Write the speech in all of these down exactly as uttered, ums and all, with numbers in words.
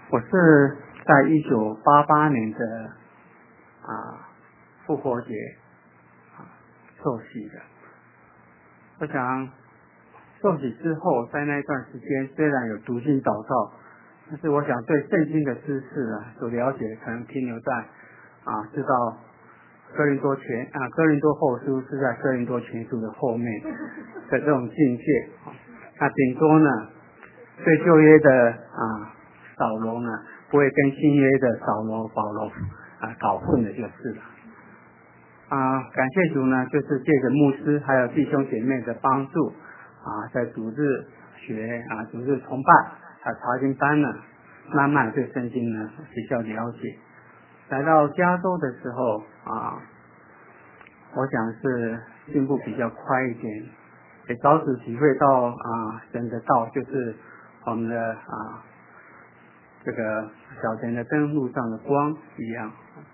我是在一九八八年的啊复活节啊受洗的。我想受洗之后，在那一段时间虽然有读经祷告，但是我想对圣经的知识啊所了解，可能停留在啊知道哥林多前啊哥林多后书是在哥林多前书的后面的这种境界。那顶多呢，对旧约的啊扫罗呢，不会跟新约的扫罗保罗啊搞混的就是了。啊，感谢主呢，就是借着牧师还有弟兄姐妹的帮助啊，在主日学啊、主日崇拜还有查经班呢，慢慢对圣经呢比较了解。来到加州的时候啊，我想是进步比较快一点，也早时体会到啊神的道就是我们的啊这个小田的灯路上的光一样。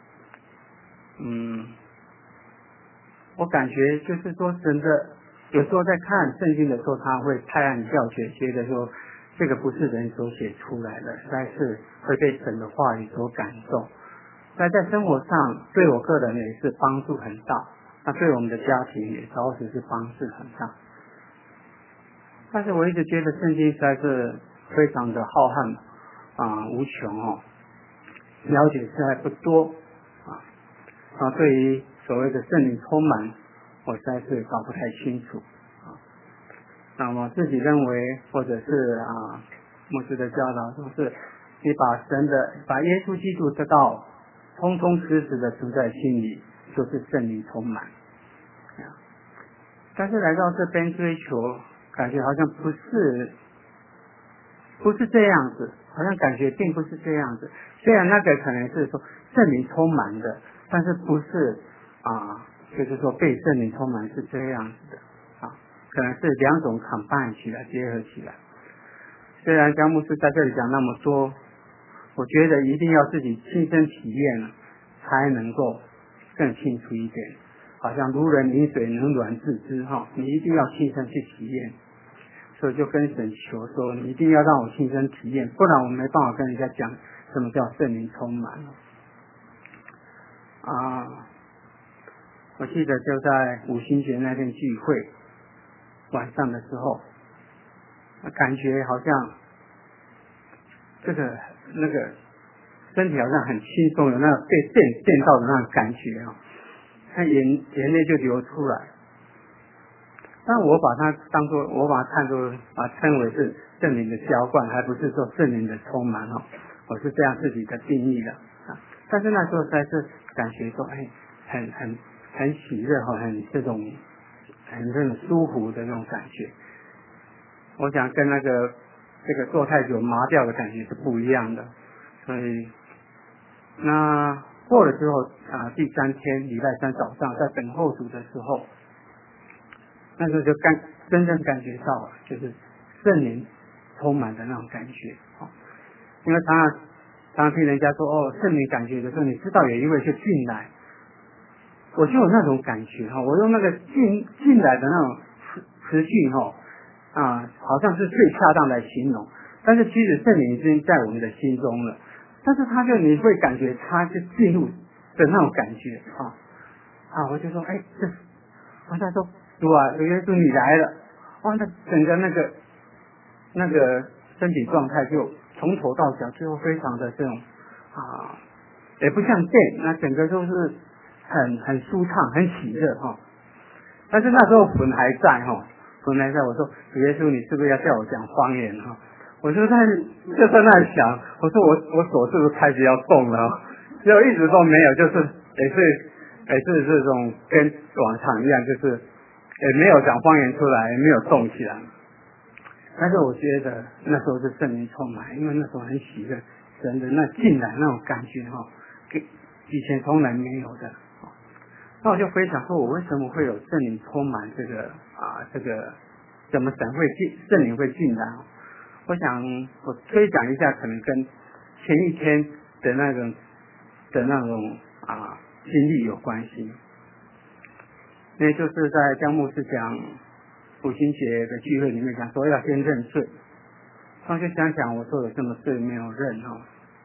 嗯。我感觉就是说神的有时候在看圣经的时候，他会拍案叫绝，觉得说这个不是人所写出来的，但是会被神的话语所感动。那在生活上对我个人也是帮助很大，那对我们的家庭也着实是帮助很大。但是我一直觉得圣经实在是非常的浩瀚啊无穷哦，了解实在不多啊啊对于所谓的圣灵充满，我实在是搞不太清楚啊。那么自己认为，或者是啊牧师的教导，都是你把神的、把耶稣基督的道，通通实实的存在心里，就是圣灵充满。啊、但是来到这边追求，感觉好像不是，不是这样子，好像感觉并不是这样子。虽然那个可能是说圣灵充满的，但是不是。啊，就是说被圣灵充满是这样子的啊，可能是两种 combine 起来结合起来。虽然江牧师在这里讲那么多，我觉得一定要自己亲身体验了，才能够更清楚一点。好像如人饮水，冷暖自知哈，你一定要亲身去体验。所以就跟神求说，你一定要让我亲身体验，不然我没办法跟人家讲什么叫圣灵充满啊。我记得就在五旬节那天聚会晚上的时候，感觉好像这个那个身体好像很轻松，有那个被电电到的那种感觉啊，他眼眼泪就流出来。但我把它当作，我把它看作啊称为是圣灵的浇灌，还不是说圣灵的充满哦，我是这样自己的定义的啊。但是那时候才是感觉说，哎，很很。很喜悦哈，很这种很这种舒服的那种感觉。我想跟那个这个坐太久麻掉的感觉是不一样的。所以那过了之后啊，第三天礼拜三早上在等候主的时候，那时候就感真正感觉到就是圣灵充满的那种感觉。因为常常常常听人家说哦，圣灵感觉的时候，你知道有一位就进来。我就有那种感觉哈，我用那个进进来的那种词词句哈啊，好像是最恰当来形容。但是其实圣灵已经在我们的心中了，但是他就你会感觉他就进入的那种感觉啊啊，我就说哎，这我在说主啊，有耶稣你来了，哇，那整个那个那个身体状态就从头到脚就非常的这种啊，也不像电，那整个都是。很很舒畅，很喜热哈、哦，但是那时候魂还在哈、哦，魂还在。我说主耶稣，你是不是要叫我讲方言哈、哦？我就在就在那里想，我说我我手是不是开始要动了、哦？结果一直都没有，就是也是也是这种跟往常一样，就是也没有讲方言出来，也没有动起来。但是我觉得那时候是圣灵充满，因为那时候很喜热，神的那进来那种感觉哈、哦，给以前从来没有的。那我就回想说，我为什么会有圣灵充满这个啊，这个怎么神会进圣灵会进来？我想我推讲一下，可能跟前一天的那种的那种啊经历有关系。那就是在江牧师讲父亲节的聚会里面讲说要先认罪，我就想想我做了这么罪没有认哦，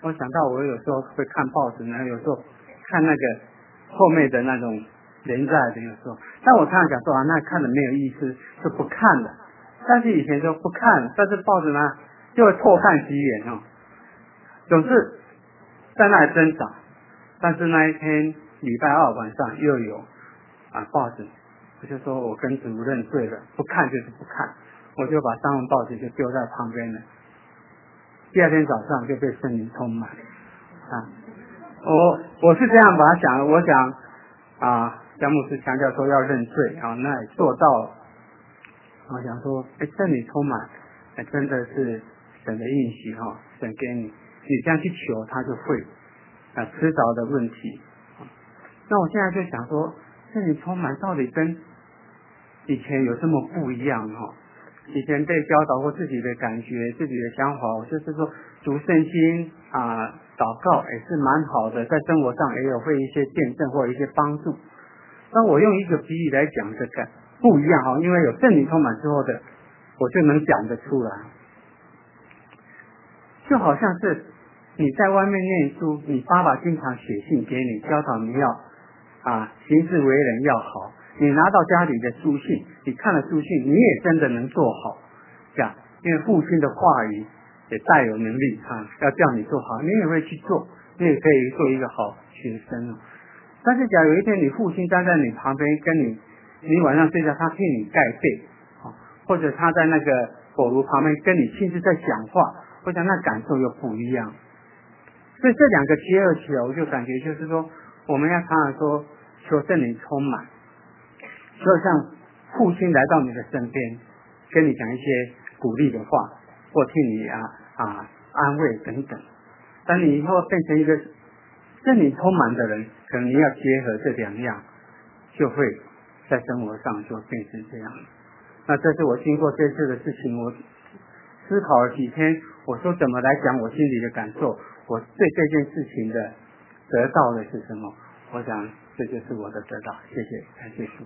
我想到我有时候会看报纸呢，有时候看那个后面的那种连载的，有时候，但我常常讲说啊，那看了没有意思，就不看了。但是以前就不看，但是报纸呢就会错看几眼哦，总是在那里挣扎。但是那一天礼拜二晚上又有啊报纸，我就说我跟主任对了，不看就是不看，我就把三份报纸就丢在旁边了。第二天早上就被圣灵充满啊！我我是这样把它想的，我想啊，詹姆斯强调说要认罪啊，那也做到了。我想说，哎，圣灵充满，哎，真的是神的应许哈，神给你，你这样去求，他就会啊迟早的问题。那我现在就想说，圣灵充满到底跟以前有这么不一样哈？以前被教导过自己的感觉、自己的想法，我就是说读圣经啊、祷告也是蛮好的，在生活上也有会一些见证或一些帮助。那我用一个比喻来讲这个不一样哈，因为有圣灵充满之后的，我就能讲得出来。就好像是你在外面念书，你爸爸经常写信给你，教导你要啊行事为人要好。你拿到家里的书信，你看了书信，你也真的能做好，这样，因为父亲的话语也带有能力啊，要叫你做好，你也会去做，你也可以做一个好学生哦。但是，假如有一天你父亲站在你旁边，跟你，你晚上睡觉，他替你盖被，啊，或者他在那个火炉旁边跟你亲自在讲话，我想那感受又不一样。所以这两个结合起来，我就感觉就是说，我们要常常说求圣灵充满。就像父亲来到你的身边，跟你讲一些鼓励的话，或替你啊啊安慰等等。当你以后变成一个圣灵充满的人，可能你要结合这两样，就会在生活上就变成这样。那这是我经过这次的事情，我思考了几天，我说怎么来讲我心里的感受，我对这件事情的得到的是什么？我想这就是我的得到。谢谢，感谢主。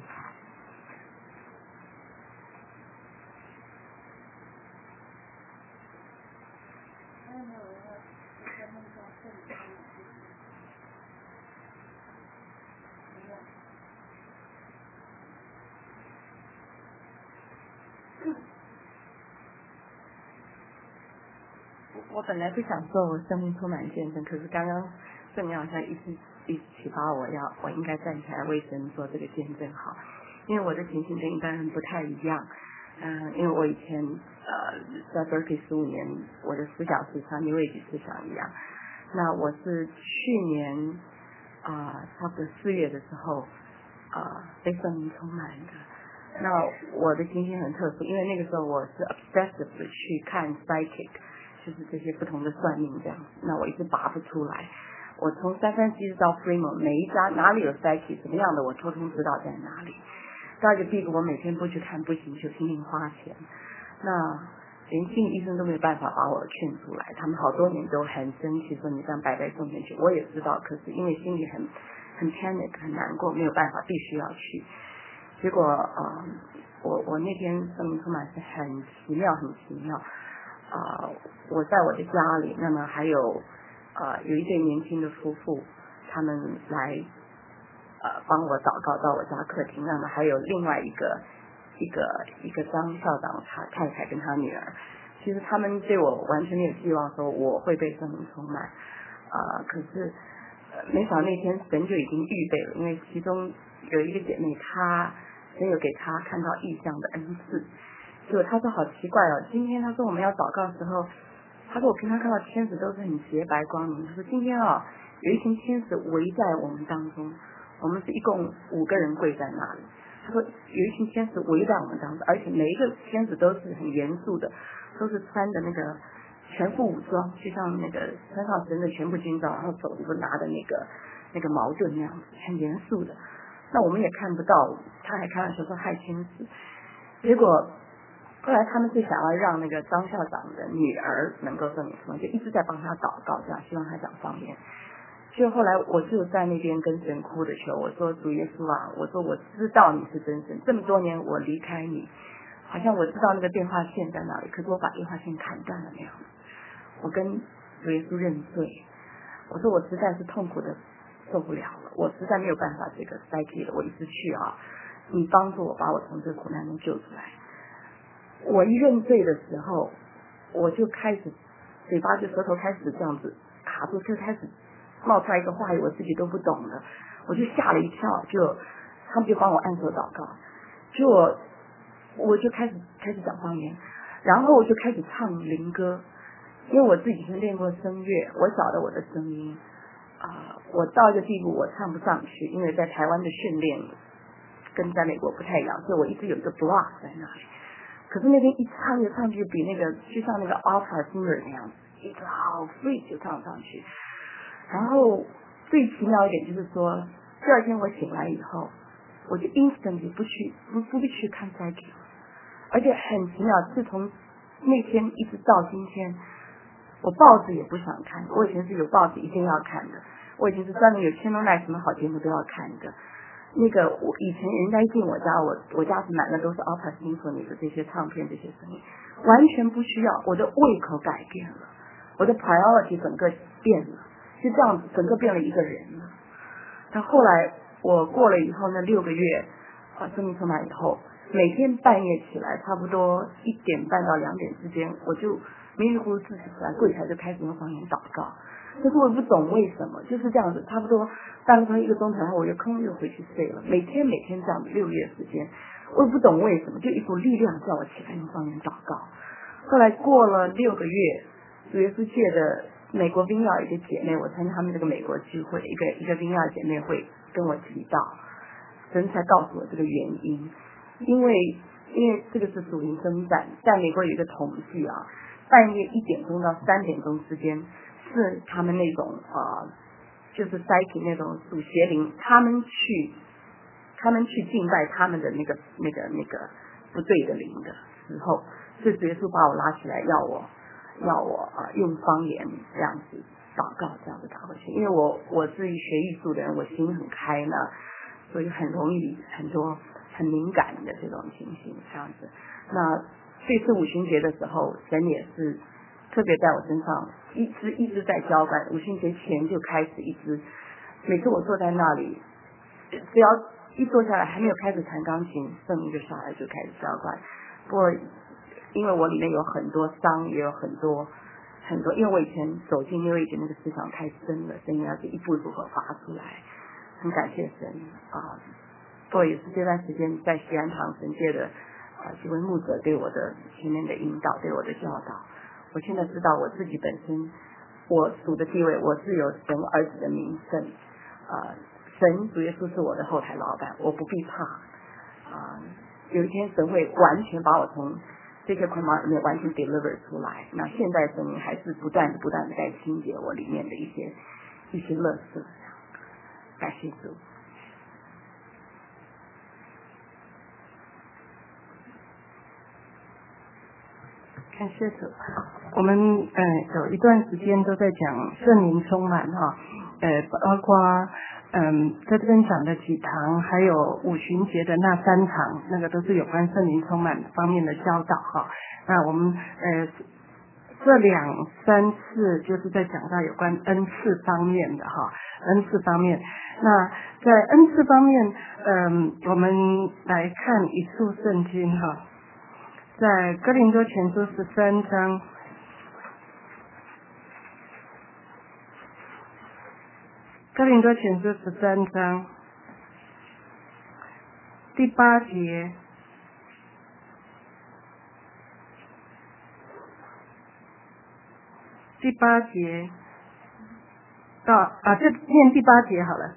我本来不想做我生命充满见证，可是刚刚圣灵好像一直一直启发我要我应该站起来为神做这个见证好，因为我的情形跟一般人不太一样。嗯、呃，因为我以前呃在 Berkeley 十五年，我的思想是像 New Age 思想一样。那我是去年啊、呃、差不多四月的时候啊、呃、被圣灵充满的。那我的情形很特殊，因为那个时候我是 obsessive 的去看 psychic。就是这些不同的算命这样，那我一直拔不出来。我从三藩市到 Fremont， 每一家哪里有 psychic 什么样的，我通通知道在哪里。到一个地步，我每天不去看不行，就拼命花钱。那连心理医生都没有办法把我劝出来，他们好多年都很生气，说你这样白白送钱去。我也知道，可是因为心里很很 panic 很难过，没有办法，必须要去。结果呃，我我那天生命充满是很奇妙，很奇妙。啊、呃，我在我的家里，那么还有呃有一对年轻的夫妇，他们来呃帮我祷告到我家客厅，那么还有另外一个一个一个张校长他太太跟他女儿，其实他们对我完全没有希望说我会被圣灵充满，啊、呃，可是、呃、没想到那天神就已经预备了，因为其中有一个姐妹她神有给她看到异象的恩赐。结果他说好奇怪哦，今天他说我们要祷告的时候，他说我平常看到天使都是很洁白光明，他说今天啊、哦、有一群天使围在我们当中，我们是一共五个人跪在那里，他说有一群天使围在我们当中，而且每一个天使都是很严肃的，都是穿的那个全副武装，就像那个穿上神的全部军装，然后手里都拿的那个那个矛盾那样子，很严肃的。那我们也看不到，他还开玩笑说害天使，结果后来他们是想要让那个张校长的女儿能够圣灵充满，就一直在帮他祷告，这样希望他讲方言。就后来我就在那边跟神哭的求，我说主耶稣啊，我说我知道你是真神，这么多年我离开你，好像我知道那个电话线在哪里，可是我把电话线砍断了那样。我跟主耶稣认罪。我说我实在是痛苦的受不了了，我实在没有办法这个 psyche 了，我一直去啊，你帮助我把我从这个苦难中救出来。我一认罪的时候，我就开始嘴巴就舌头开始这样子卡住，就开始冒出来一个话语，我自己都不懂的，我就吓了一跳，就他们就帮我按手祷告，就我我就开始开始讲方言，然后我就开始唱灵歌，因为我自己以前练过声乐，我晓得我的声音啊、呃，我到一个地步我唱不上去，因为在台湾的训练跟在美国不太一样，所以我一直有一个 block 在那里。可是那天一唱就唱去比那个就像那个 opera singer 那样子，一直好 free 就唱上去。然后最奇妙一点就是说，第二天我醒来以后，我就 instantly 不去不不必去看 psyche， 而且很奇妙，自从那天一直到今天，我报纸也不想看。我以前是有报纸一定要看的，我以前是专门有 channel nine 什么好节目都要看的。那个我以前人家一进我家，我我家是买的都是 opera symphony 的这些唱片这些声音，完全不需要。我的胃口改变了，我的 priority 整个变了，就这样子整个变了一个人了。但后来我过了以后那六个月啊，生命充满以后，每天半夜起来差不多一点半到两点之间，我就迷迷糊糊自己起来柜台就开始用方言祷告。可是我不懂为什么，就是这样子，差不多半个钟一个钟头后，我就空又回去睡了。每天每天这样子六个月时间，我也不懂为什么，就一股力量叫我起来用方言祷告。后来过了六个月，主耶稣界的美国vineyard有一个姐妹，我参加他们这个美国聚会，一个一个vineyard姐妹会跟我提到，神才告诉我这个原因，因为因为这个是属灵征战，在美国有一个统计啊，半夜一点钟到三点钟之间。是他们那种呃，就是 psyche 那种属邪灵，他们去，他们去敬拜他们的那个那个那个不对的灵的时候，所以主耶稣把我拉起来，要我要我啊、呃、用方言这样子祷告，这样子祷回去。因为我我是一学艺术的人，我心很开呢，所以很容易很多很敏感的这种情形这样子。那这次五旬节的时候，神也是。特别在我身上一直一直在浇灌，五旬节前就开始一直，每次我坐在那里，只要一坐下来还没有开始弹钢琴，圣灵就上来就开始浇灌。不过因为我里面有很多伤，也有很多很多，因为我以前走进因为以前那个思想太深了，所以要是一步一步的发出来，很感谢神啊。不过也是这段时间在西安堂神界的啊几位牧者对我的前面的引导，对我的教导。我现在知道我自己本身，我属的地位，我是有神儿子的名分，啊、呃，神主耶稣是我的后台老板，我不必怕，啊、呃，有一天神会完全把我从这些捆绑里面完全 deliver 出来。那现在神还是不断的不断的在清洁我里面的一些一些垃圾，感谢主。 感谢主，我们呃有一段时间都在讲圣灵充满哈，呃包括嗯在这边讲的几堂，还有五旬节的那三堂，那个都是有关圣灵充满方面的教导哈。那我们呃这两三次就是在讲到有关恩赐方面的哈，恩赐方面。那在恩赐方面，嗯、呃、我们来看一处圣经哈。在哥林多前书十三章，哥林多前书十三章第八节，第八节到啊，就念第八节好了。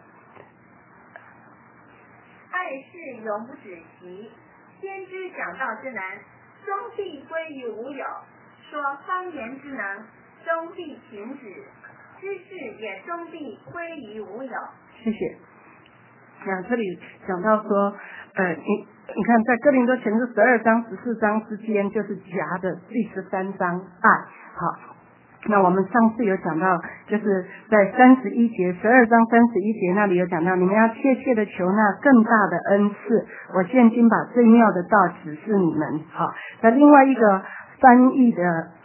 爱是永不止息，先知讲道之难，终必归于无有；说方言之能，终必停止；知识也终必归于无有。 谢谢。那这里讲到说，呃，你你看，在哥林多前书十二章、十四章之间，就是夹的第十三章爱。好，那我们上次有讲到，就是在三十一节，十二章三十一节那里有讲到，你们要切切的求那更大的恩赐。我现今把最妙的道指示你们。好，那另外一个翻译的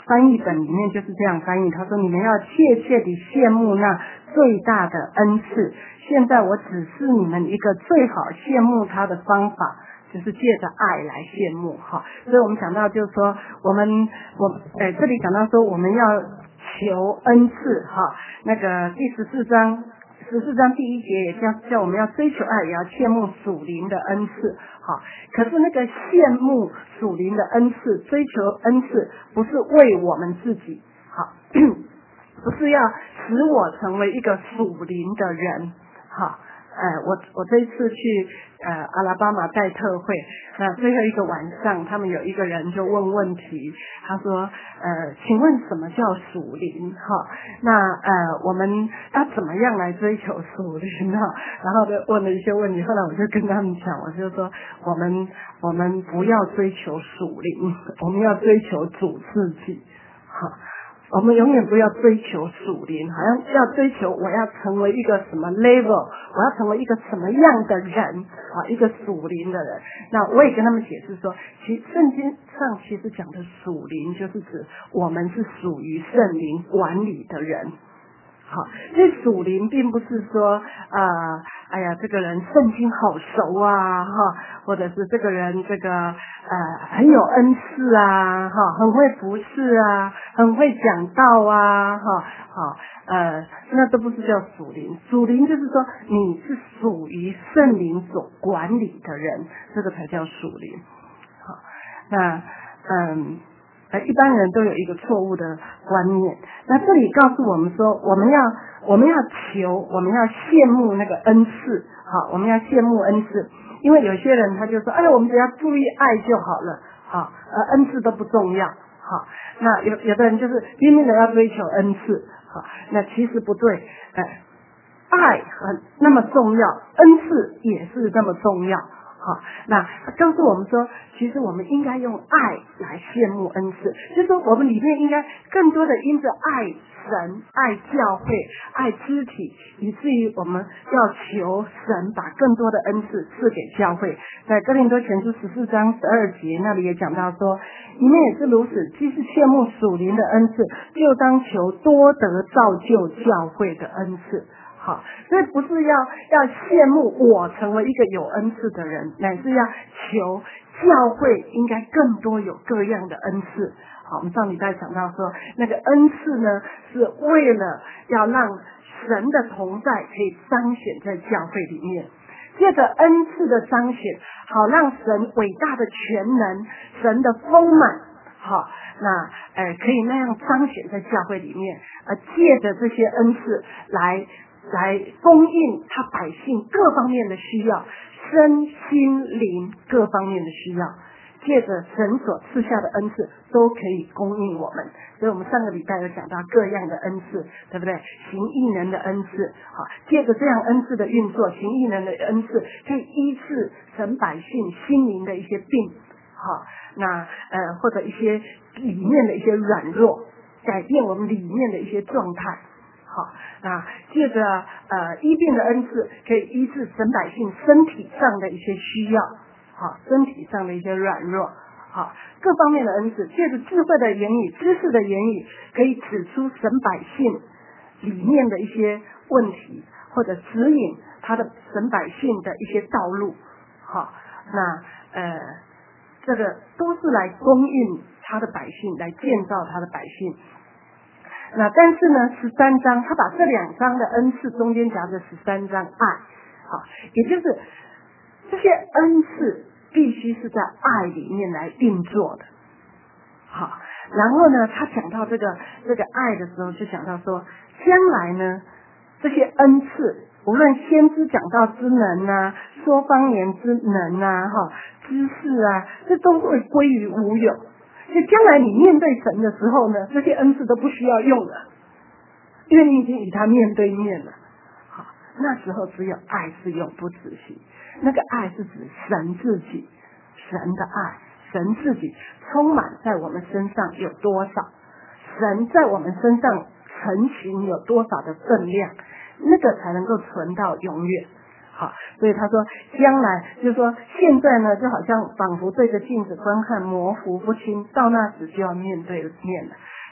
翻译本里面就是这样翻译，他说你们要切切地羡慕那最大的恩赐。现在我指示你们一个最好羡慕他的方法，就是借着爱来羡慕哈。所以我们讲到就是说，我们我呃这里讲到说我们要求恩赐哈，那个第十四章十四章第一节也叫叫我们要追求爱，也要羡慕属灵的恩赐哈。可是那个羡慕属灵的恩赐，追求恩赐，不是为我们自己哈，不是要使我成为一个属灵的人哈。呃，我我这一次去呃阿拉巴马带特会，那最后一个晚上，他们有一个人就问问题，他说呃，请问什么叫属灵哈？那呃我们要怎么样来追求属灵呢？然后就问了一些问题，后来我就跟他们讲，我就说我们我们不要追求属灵，我们要追求主自己哈。我们永远不要追求属灵，好像要追求我要成为一个什么 level， 我要成为一个什么样的人啊，一个属灵的人。那我也跟他们解释说，其圣经上其实讲的属灵，就是指我们是属于圣灵管理的人。好，这属灵并不是说啊、呃，哎呀，这个人圣经好熟啊，哈，或者是这个人这个呃很有恩赐啊，哈，很会服侍啊，很会讲道啊，哈，好，呃，那都不是叫属灵。属灵就是说你是属于圣灵所管理的人，这个才叫属灵。好，那嗯。一般人都有一个错误的观念，那这里告诉我们说，我们要我们要求，我们要羡慕那个恩赐，好，我们要羡慕恩赐，因为有些人他就说，哎，我们只要注意爱就好了，好，呃，恩赐都不重要，好，那有有的人就是拼命的要追求恩赐，好，那其实不对，哎、呃，爱很那么重要，恩赐也是那么重要。好，那告诉我们说，其实我们应该用爱来羡慕恩赐，就是说我们里面应该更多的因着爱神、爱教会、爱肢体，以至于我们要求神把更多的恩赐赐给教会。在哥林多前书十四章十二节那里也讲到说，你们也是如此，既是羡慕属灵的恩赐，就当求多得造就教会的恩赐。好，所以不是要要羡慕我成为一个有恩赐的人，乃是要求教会应该更多有各样的恩赐。好，我们上礼拜讲到说，那个恩赐呢，是为了要让神的同在可以彰显在教会里面，借着恩赐的彰显，好让神伟大的全能、神的丰满，好，那呃可以那样彰显在教会里面，呃借着这些恩赐来。来供应他百姓各方面的需要，身心灵各方面的需要，借着神所赐下的恩赐都可以供应我们。所以我们上个礼拜有讲到各样的恩赐，对不对？行异能的恩赐，好，借着这样恩赐的运作，行异能的恩赐可以医治神百姓心灵的一些病，好，那呃或者一些里面的一些软弱，改变我们里面的一些状态。好，那借着呃医病的恩赐，可以医治神百姓身体上的一些需要，好，身体上的一些软弱，好，各方面的恩赐，借着智慧的言语、知识的言语，可以指出神百姓里面的一些问题，或者指引他的神百姓的一些道路。好，那呃这个都是来供应他的百姓，来建造他的百姓。那但是呢，十三章他把这两章的恩赐中间夹着十三章爱，好，也就是这些恩赐必须是在爱里面来运作的。好，然后呢，他讲到这个这个爱的时候，就讲到说，将来呢，这些恩赐，无论先知讲道之能啊，说方言之能啊，哈，知识啊，这都会归于无有。所以将来你面对神的时候呢，这些恩赐都不需要用了，因为你已经与他面对面了。好，那时候只有爱是永不止息，那个爱是指神自己，神的爱，神自己充满在我们身上有多少，神在我们身上成型有多少的分量，那个才能够存到永远。好，所以他说将来就是说现在呢，就好像仿佛对着镜子观看模糊不清，到那时就要面对面了。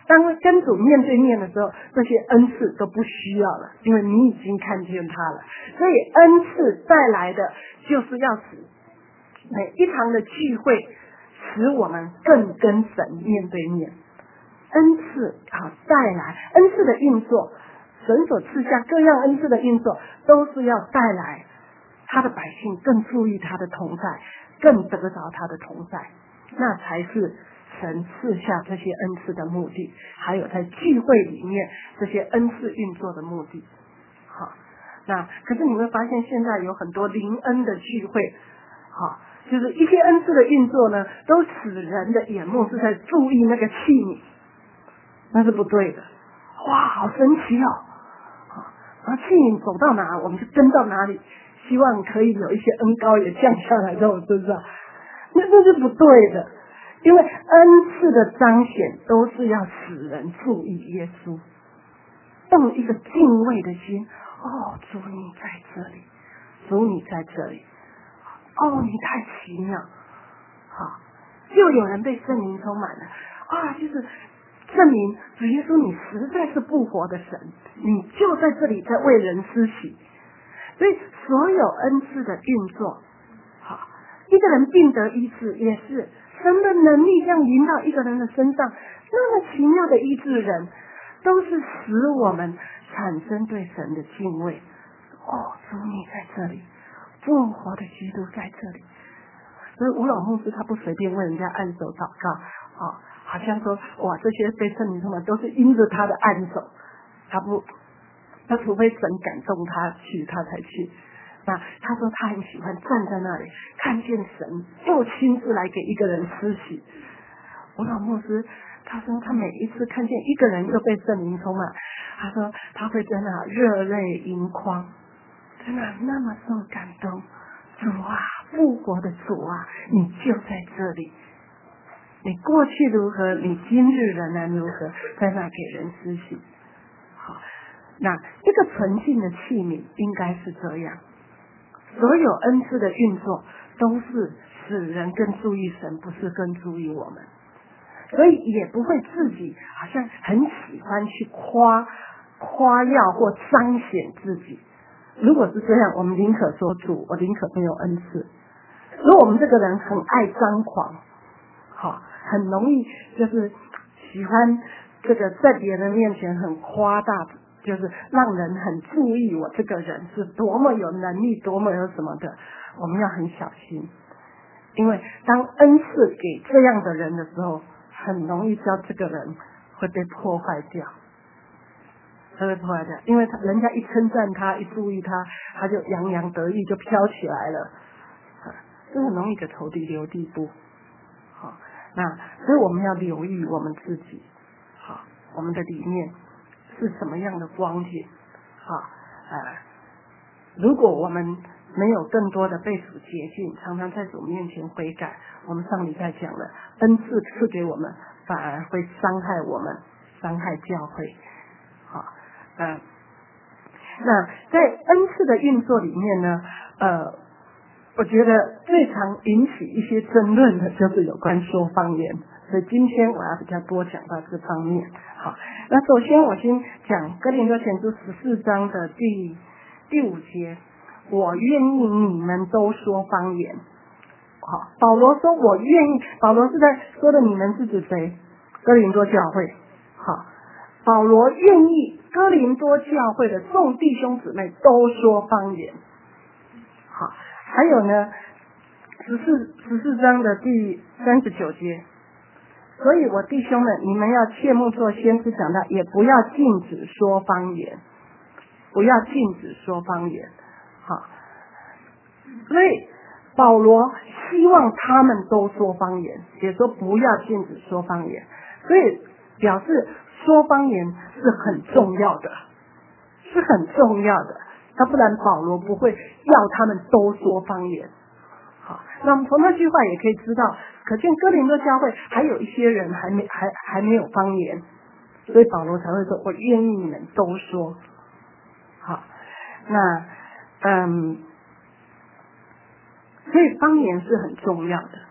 当跟主面对面的时候，这些恩赐都不需要了，因为你已经看见他了。所以恩赐带来的就是要使每一堂的聚会使我们更跟神面对面。恩赐好带来恩赐的运作，神所赐下各样恩赐的运作，都是要带来他的百姓更注意他的同在，更得着他的同在，那才是神赐下这些恩赐的目的，还有在聚会里面这些恩赐运作的目的。好，那可是你会发现现在有很多灵恩的聚会，好，就是一些恩赐的运作呢，都使人的眼目是在注意那个器皿，那是不对的。哇，好神奇哦！然后器皿走到哪，我们就跟到哪里，希望可以有一些恩膏也降下来在我身上，那这是不对的。因为恩赐的彰显都是要使人注意耶稣，动一个敬畏的心。哦，主你在这里，主你在这里，哦，你太奇妙。好，又有人被圣灵充满了啊，就是证明主耶稣你实在是复活的神，你就在这里在为人施洗。所以所有恩赐的运作，好，一个人病得医治也是神的能力这样临到一个人的身上，那么奇妙的医治人，都是使我们产生对神的敬畏。哦，主你在这里，复活的基督在这里。所以吴老牧师他不随便为人家按手祷告，哦，好像说哇这些被圣灵充满都是因着他的按手，他不，他除非神感动他去，他才去。那他说他很喜欢站在那里看见神又亲自来给一个人施洗。我老牧师他说他每一次看见一个人又被圣灵充满，他说他会在那热泪盈眶，真的那么受感动。主啊，复活的主啊，你就在这里，你过去如何，你今日仍然如何，在那给人施洗。好，那一个纯净的器皿应该是这样，所有恩赐的运作都是使人更注意神，不是更注意我们，所以也不会自己好像很喜欢去夸夸耀或彰显自己。如果是这样，我们宁可说主，我宁可没有恩赐。如果我们这个人很爱张狂，好，很容易就是喜欢这个在别人面前很夸大，就是让人很注意我这个人是多么有能力，多么有什么的，我们要很小心。因为当恩赐给这样的人的时候，很容易叫这个人会被破坏掉，会被破坏掉，因为他人家一称赞他，一注意他，他就洋洋得意，就飘起来了，这很容易给仇敌留地步。好，那所以我们要留意我们自己，好，我们的里面是什么样的光景。好，呃，如果我们没有更多的被主洁净，常常在主面前悔改，我们上礼拜讲了，恩赐赐给我们，反而会伤害我们，伤害教会。好，呃，那在恩赐的运作里面呢，呃，我觉得最常引起一些争论的就是有关说方言，所以今天我要比较多讲到这方面。好，那首先我先讲哥林多前书十四章的第第五节，我愿意你们都说方言。好，保罗说我愿意，保罗是在说的你们是指谁？哥林多教会。好，保罗愿意哥林多教会的众弟兄姊妹都说方言。好，还有呢，十四十四章的第三十九节，所以我弟兄们，你们要切莫做先知讲道，也不要禁止说方言，不要禁止说方言。好，所以保罗希望他们都说方言，也说不要禁止说方言，所以表示说方言是很重要的，是很重要的，要不然保罗不会要他们都说方言。好，那我们从那句话也可以知道，可见哥林多教会还有一些人还没还还没有方言，所以保罗才会说我愿意你们都说。好，那嗯，所以方言是很重要的。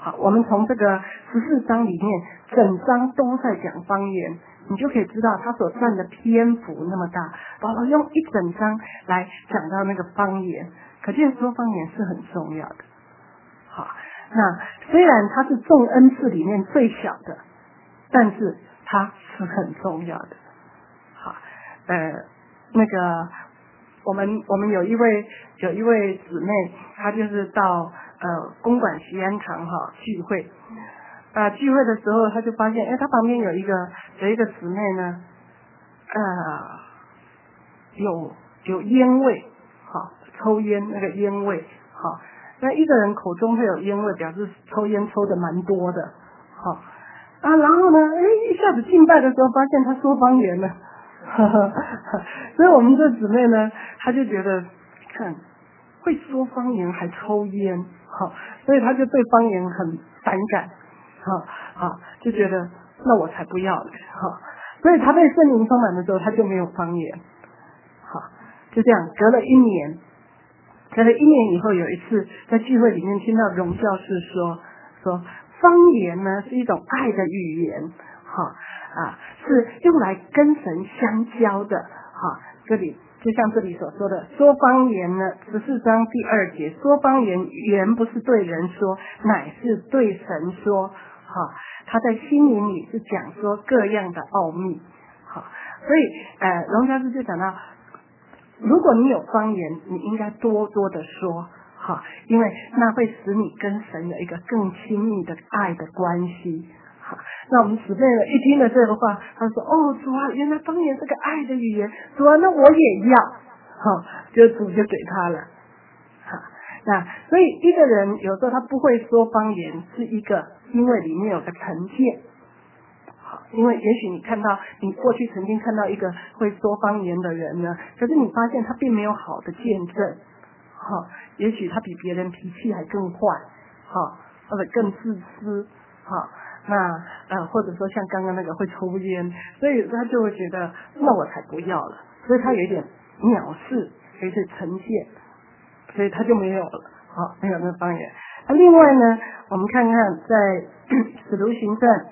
好，我们从这个十四章里面，整章都在讲方言，你就可以知道他所占的篇幅那么大，保罗用一整章来讲到那个方言，可见说方言是很重要的。好，那虽然它是众恩赐里面最小的，但是它是很重要的。好，呃，那个我们我们有一位有一位姊妹，她就是到呃公馆西安堂哈聚会，啊、呃、聚会的时候，她就发现，哎，她旁边有一个有一个姊妹呢，呃，有有烟味，好，抽烟那个烟味，好，那一个人口中会有烟味，表示抽烟抽的蛮多的，好啊，然后呢，哎，一下子敬拜的时候，发现她说方言了。所以我们这姊妹呢，她就觉得看会说方言还抽烟，好，所以她就对方言很反感，好，好，就觉得那我才不要呢，好，所以她被圣灵充满的时候，她就没有方言，好，就这样，隔了一年，隔了一年以后，有一次在聚会里面听到荣教士说，说方言呢是一种爱的语言，好。啊，是用来跟神相交的，哈，这里就像这里所说的，说方言呢，十四章第二节，说方言原不是对人说，乃是对神说，哈，他在心灵里是讲说各样的奥秘，好，所以呃，荣教师就讲到，如果你有方言，你应该多多的说，好，因为那会使你跟神有一个更亲密的爱的关系。那我们姊妹呢一听了这个话，他说：“哦，主啊，原来方言是个爱的语言，主啊，那我也要。”好，就主就给他了。好，那所以一个人有时候他不会说方言，是一个因为里面有个成见。好，因为也许你看到你过去曾经看到一个会说方言的人呢，可是你发现他并没有好的见证。好，也许他比别人脾气还更坏，好，或者更自私，好。那呃，或者说像刚刚那个会抽烟，所以他就会觉得那我才不要了，所以他有一点藐视，有一些成见，所以他就没有了，好，没有那个方言。那另外呢，我们看看在使徒行传，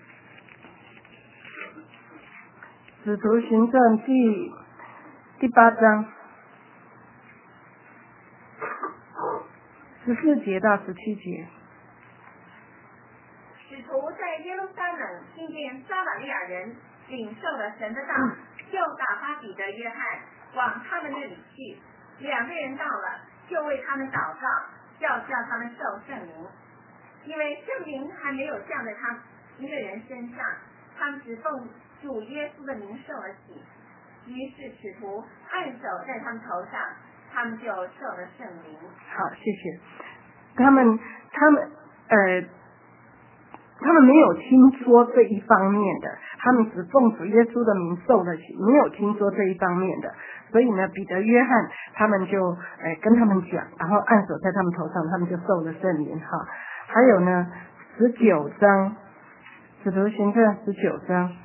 使徒行传第第八章十四节到十七节。 使徒在耶路撒冷听见撒玛利亚人领受了神的道，就打发彼得、约翰往他们那里去。两个人到了，就为他们祷告，要叫他们受圣灵，因为圣灵还没有降在他们一个人身上，他们只奉主耶稣的名受了洗。于是使徒按手在他们头上，他们就受了圣灵。 好，谢谢。他们，他们，呃。他们没有听说这一方面的，他们只奉主耶稣的名受了洗，没有听说这一方面的，所以呢，彼得、约翰他们就呃跟他们讲，然后按手在他们头上，他们就受了圣灵哈。还有呢，十九章，使徒行传十九章，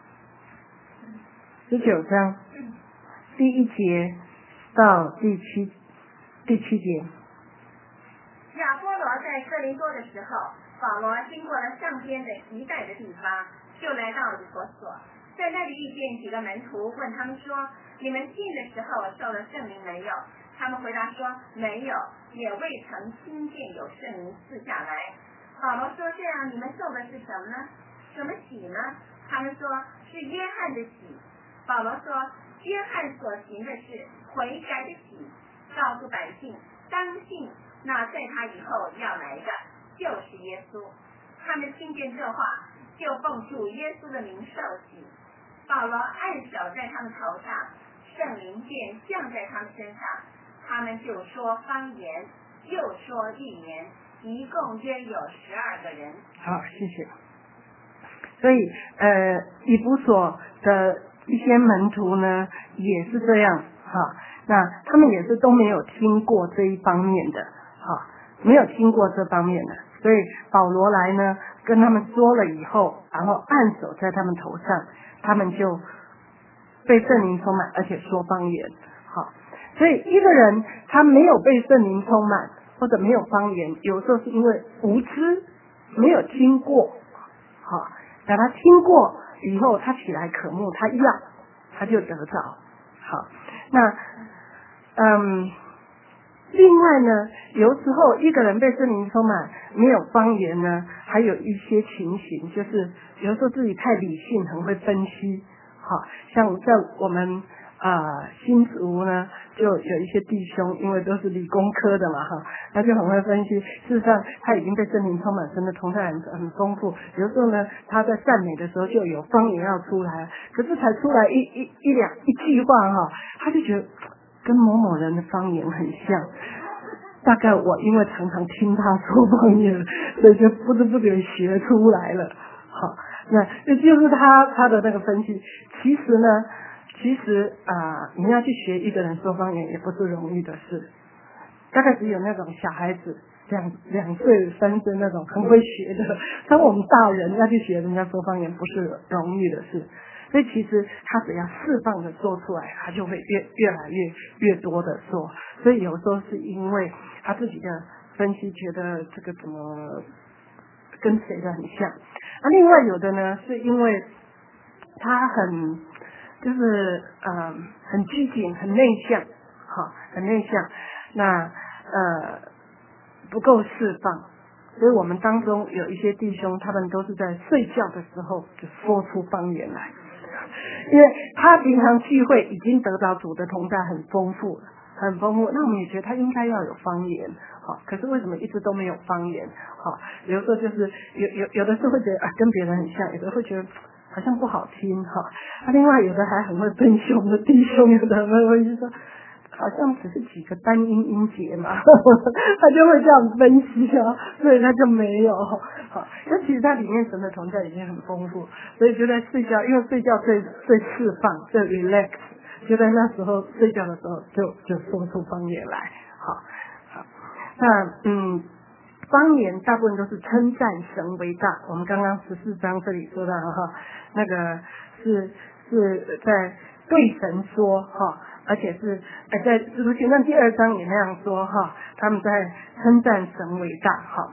十九章第一节到第七第七节。 亚波罗在哥林多的时候，保罗经过了上边的一带的地方，就来到以弗所，在那里遇见几个门徒，问他们说：“你们信的时候受了圣灵没有？”他们回答说：“没有，也未曾听见有圣灵赐下来。”保罗说：“这样你们受的是什么呢？什么洗呢？”他们说：“是约翰的洗。”保罗说：“约翰所行的是悔改的洗，告诉百姓当信那在他以后要来的就是耶稣。”他们听见这话，就奉主耶稣的名受洗。保罗按手在他们头上，圣灵便降在他们身上，他们就说方言，又说预言，一共约有十二个人。 好，谢谢。所以呃，以弗所的一些门徒呢，也是这样哈。那他们也是都没有听过这一方面的，哈，没有听过这方面的，所以保罗来呢，跟他们说了以后，然后按手在他们头上，他们就被圣灵充满，而且说方言，好。所以一个人他没有被圣灵充满，或者没有方言，有时候是因为无知， 没有听过，好，等他听过以后，他起来渴慕，他要，他就得着。好，那嗯，另外呢，有时候一个人被圣灵充满，没有方言呢，还有一些情形，就是有时候自己太理性，很会分析。好，像在我们啊、呃、新竹呢，就有一些弟兄，因为都是理工科的嘛，哈，他就很会分析。事实上，他已经被圣灵充满，神的同在很很丰富。有时候呢，他在赞美的时候就有方言要出来，可是才出来一一一两一句话哈，他就觉得跟某某人的方言很像。大概我因为常常听他说方言，所以就不知不觉学出来了。好，那这就是他他的那个分析。其实呢，其实啊、呃，你要去学一个人说方言也不是容易的事。大概只有那种小孩子两两岁三岁那种很会学的，当我们大人要去学人家说方言不是容易的事。所以其实他只要释放的说出来，他就会越越来越越多的说。所以有时候是因为他自己的分析觉得这个怎么跟谁的很像，啊，另外有的呢是因为他很就是呃很拘谨很内向，好很内向，那呃不够释放。所以我们当中有一些弟兄，他们都是在睡觉的时候就说出方言来，因为他平常聚会已经得到主的同在很丰富了，很丰富，那我们也觉得他应该要有方言，好，可是为什么一直都没有方言？好，有时候就是有有有的时候会觉得啊跟别人很像，有的会觉得好像不好听哈，啊，另外有的还很会分析我们的弟兄，有的会就说好像只是几个单音音节嘛，他就会这样分析啊，所以他就没有好。那其实它里面神的同在已经很丰富，所以就在睡觉，因为睡觉最最释放最 relax， 就在那时候睡觉的时候就就说出方言来。好，好，那嗯，方言大部分都是称赞神为大。我们刚刚十四章这里说到哈，那个是是在对神说哈。而且是呃在使徒行传第二章也那样说哈，他们在称赞神为大哈。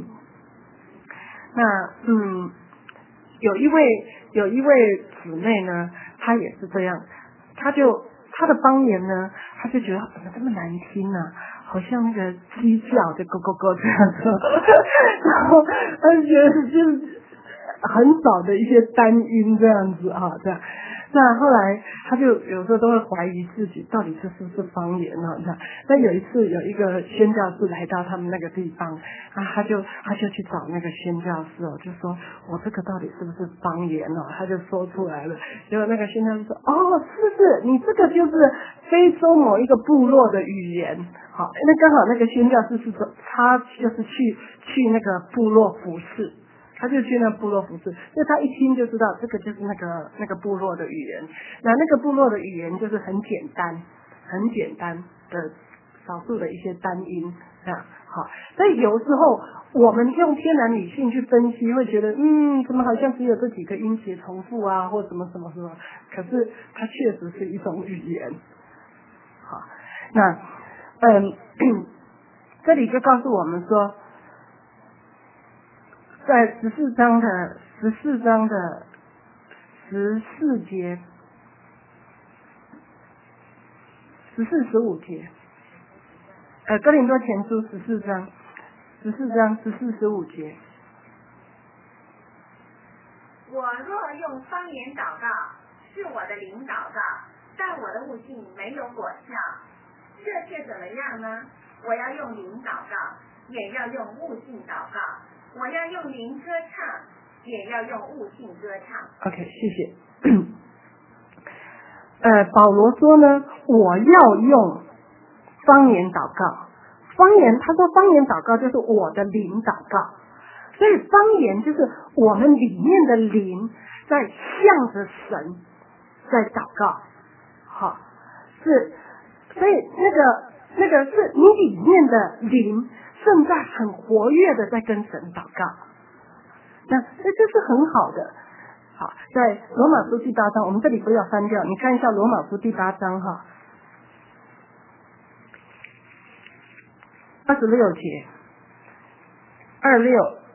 那嗯，有一位有一位姊妹呢，她也是这样，她就她的方言呢，她就觉得怎么这么难听呢、啊？好像那个鸡叫就咯咯咯这样子，然后她就觉得就是很少的一些单音这样子啊，这样。那后来他就有时候都会怀疑自己到底这是不是方言呢？那那有一次有一个宣教士来到他们那个地方，啊，他就他就去找那个宣教士哦，就说我这个到底是不是方言哦？他就说出来了，结果那个宣教士说哦，是是，你这个就是非洲某一个部落的语言。好，那刚好那个宣教士是说他就是去去那个部落服侍。他就去那部落服侍，所以他一听就知道这个就是那个那个部落的语言。那那个部落的语言就是很简单、很简单的少数的一些单音啊。好，所以有时候我们用天然理性去分析，会觉得嗯，怎么好像只有这几个音节重复啊，或什么什么什么。可是它确实是一种语言。好，那嗯，这里就告诉我们说。在十四章的十四章的十四节、十四十五节，呃，哥林多前书十四章、十四章十四十五节。 我若用方言祷告，是我的灵祷告，但我的悟性没有果效，这却怎么样呢？我要用灵祷告，也要用悟性祷告。我要用灵歌唱，也要用悟性歌唱。 OK， 谢谢。呃，保罗说呢，我要用方言祷告。方言，他说方言祷告就是我的灵祷告，所以方言就是我们里面的灵在向着神在祷告。好，是，所以那个那个是你里面的灵。正在很活跃的在跟神祷告，那这就是很好的。好，在罗马书第八章，我们这里不要翻掉，你看一下罗马书第八章哈，二十六节，二六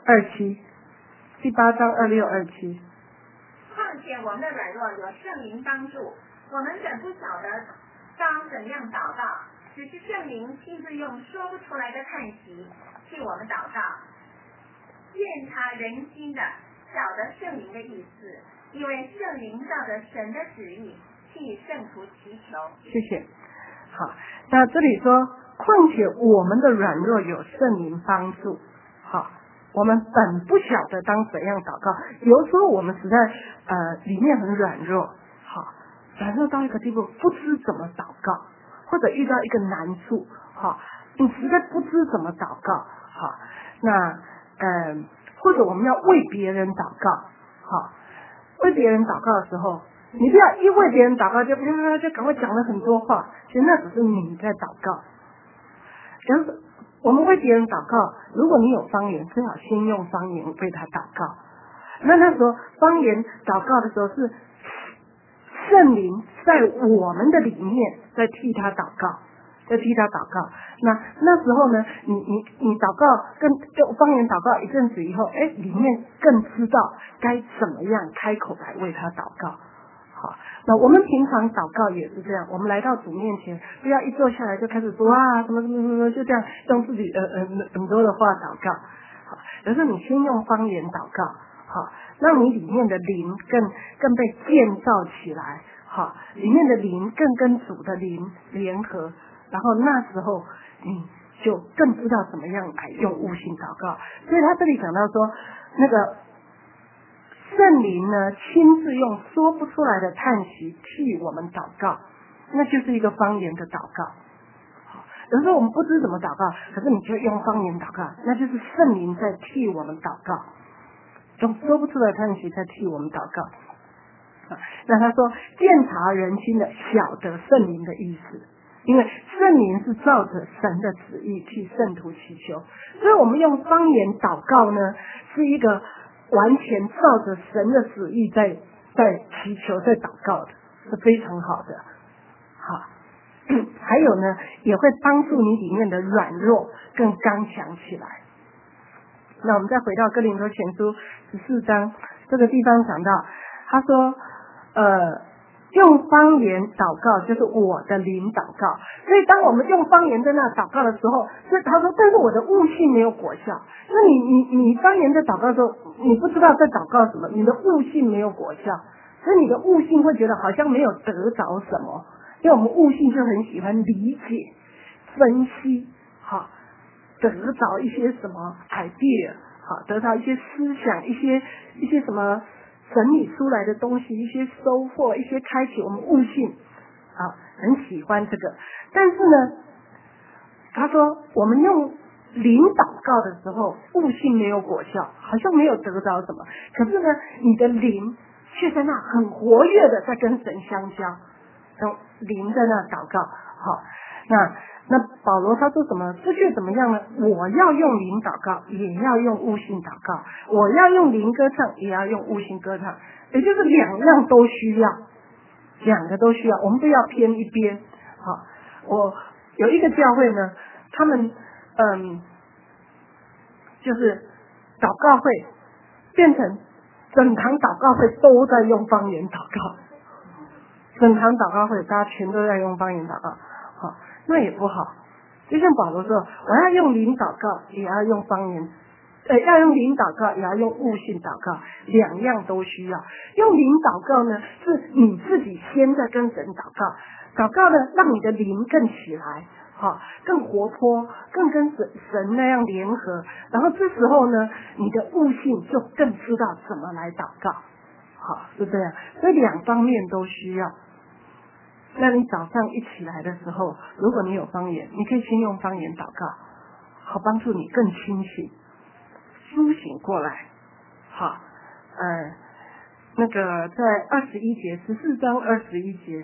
二七，第八章二六二七。 况且我们的软弱有圣灵帮助，我们本不晓得当怎样祷告，只是圣灵亲自用说不出来的叹息替我们祷告。愿他人心的晓得圣灵的意思，因为圣灵照着神的旨意替圣徒祈求。 谢谢。好，那这里说，况且我们的软弱有圣灵帮助。好，我们本不晓得当怎样祷告，有时候我们实在呃里面很软弱，好，软弱到一个地步，不知怎么祷告，或者遇到一个难处，好，你实在不知怎么祷告，好，那呃或者我们要为别人祷告，好，为别人祷告的时候，你不要一为别人祷告就就就赶快讲了很多话，其实那只是你在祷告。然后我们为别人祷告，如果你有方言，最好先用方言为他祷告。那那时候方言祷告的时候是圣灵在我们的里面在替他祷告，在替他祷告。那那时候呢，你你你祷告跟就方言祷告一阵子以后，哎，里面更知道该怎么样开口来为他祷告。好，那我们平常祷告也是这样，我们来到主面前，不要一坐下来就开始说啊什么什么什么，就这样用自己呃呃很多的话祷告。好，而是你先用方言祷告，好，让你里面的灵更更被建造起来，好，里面的灵更跟主的灵联合，然后那时候你就更知道怎么样来用悟性祷告。所以他这里讲到说，那个圣灵呢亲自用说不出来的叹息替我们祷告，那就是一个方言的祷告。有时候我们不知怎么祷告，可是你就用方言祷告，那就是圣灵在替我们祷告，用说不出来的叹息在替我们祷告。那他说鉴察人心的晓得圣灵的意思，因为圣灵是照着神的旨意替圣徒祈求，所以我们用方言祷告呢，是一个完全照着神的旨意在在祈求在祷告的，是非常好的。好，还有呢，也会帮助你里面的软弱更刚强起来。那我们再回到哥林多前书十四章这个地方讲到，他说呃用方言祷告就是我的灵祷告，所以当我们用方言在那祷告的时候，所以他说但是我的悟性没有果效。那你你你方言在祷告的时候，你不知道在祷告什么，你的悟性没有果效，所以你的悟性会觉得好像没有得着什么，因为我们悟性就很喜欢理解分析，好，得着一些什么 idea， 好，得到一些思想，一些一些什么整理出来的东西，一些收获，一些开启我们悟性，啊，很喜欢这个。但是呢，他说我们用灵祷告的时候，悟性没有果效，好像没有得着什么。可是呢，你的灵却在那很活跃的在跟神相交，用灵在那祷告。好，那那保罗他说什么？这却怎么样呢？我要用灵祷告，也要用悟性祷告；我要用灵歌唱，也要用悟性歌唱。也就是两样都需要，两个都需要，我们不要偏一边。好，我有一个教会呢，他们嗯，就是祷告会变成整堂祷告会都在用方言祷告，整堂祷告会大家全都在用方言祷告。好，那也不好。就像保罗说，我要用灵祷告，也要用方言，呃，要用灵祷告，也要用悟性祷告，两样都需要。用灵祷告呢，是你自己先在跟神祷告，祷告呢，让你的灵更起来，好，更活泼，更跟神神那样联合。然后这时候呢，你的悟性就更知道怎么来祷告，好，是这样。所以两方面都需要。那你早上一起来的时候，如果你有方言，你可以先用方言祷告，好帮助你更清醒，苏醒过来。好，呃，那个在二十一节，十四章二十一节，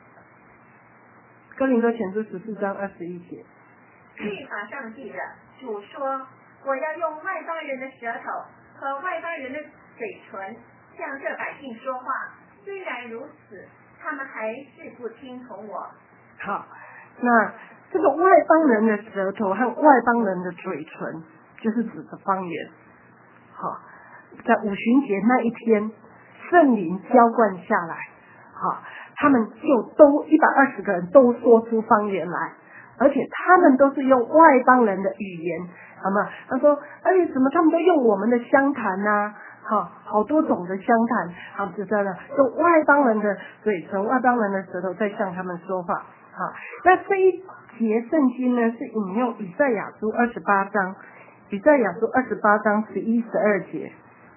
哥林多前书十四章二十一节。 律法上记着，主说：“我要用外邦人的舌头和外邦人的嘴唇向这百姓说话。”虽然如此，他们还是不听从我。 好，那这个外邦人的舌头和外邦人的嘴唇，就是指的方言。 好，在五旬节那一天，圣灵浇灌下来，好，他们就都一百二十个人都说出方言来，而且他们都是用外邦人的语言，好吗？他说，而且怎么他们都用我们的乡谈呐、啊？好，好多种的乡谈，好，就在那用外邦人的嘴唇、外邦人的舌头在向他们说话。好，那这一节圣经呢，是引用以赛亚书二十八章，以赛亚书二十八章十一、十二节。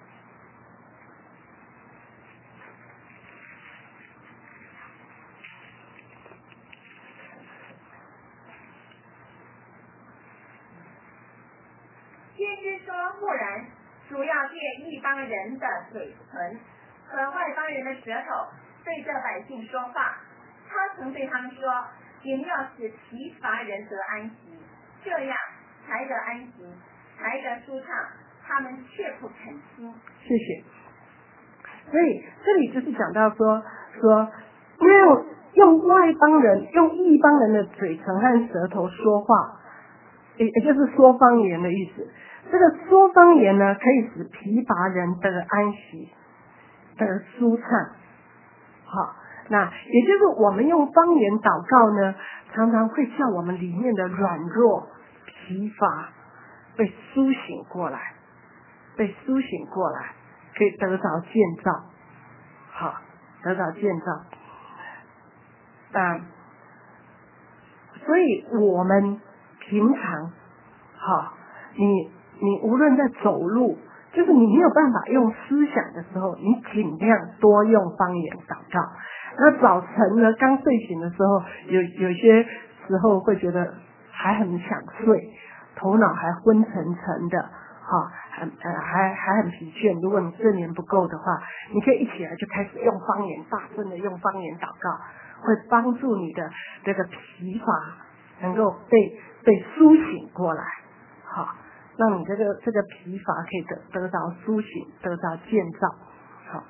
先知说，不然，主要借一帮人的嘴唇和外邦人的舌头对这百姓说话。他曾对他们说，你们要使疲乏人得安息，这样才得安息，才得舒畅，他们却不肯听。 谢谢。所以这里就是讲到说说用用外邦人用异邦人的嘴唇和舌头说话，也也就是说方言的意思。这个说方言呢，可以使疲乏人得安息，得舒畅。好，那也就是我们用方言祷告呢，常常会叫我们里面的软弱、疲乏被苏醒过来，被苏醒过来，可以得着建造。好，得着建造。那所以我们平常，好，你你无论在走路，就是你没有办法用思想的时候，你尽量多用方言祷告。那早晨呢，刚睡醒的时候，有有些时候会觉得还很想睡，头脑还昏沉沉的，哈，很呃还还很疲倦。如果你睡眠不够的话，你可以一起来就开始用方言，大声的用方言祷告，会帮助你的这个疲乏能够被被苏醒过来，好，让你这个这个疲乏可以得得到苏醒，得到建造。好，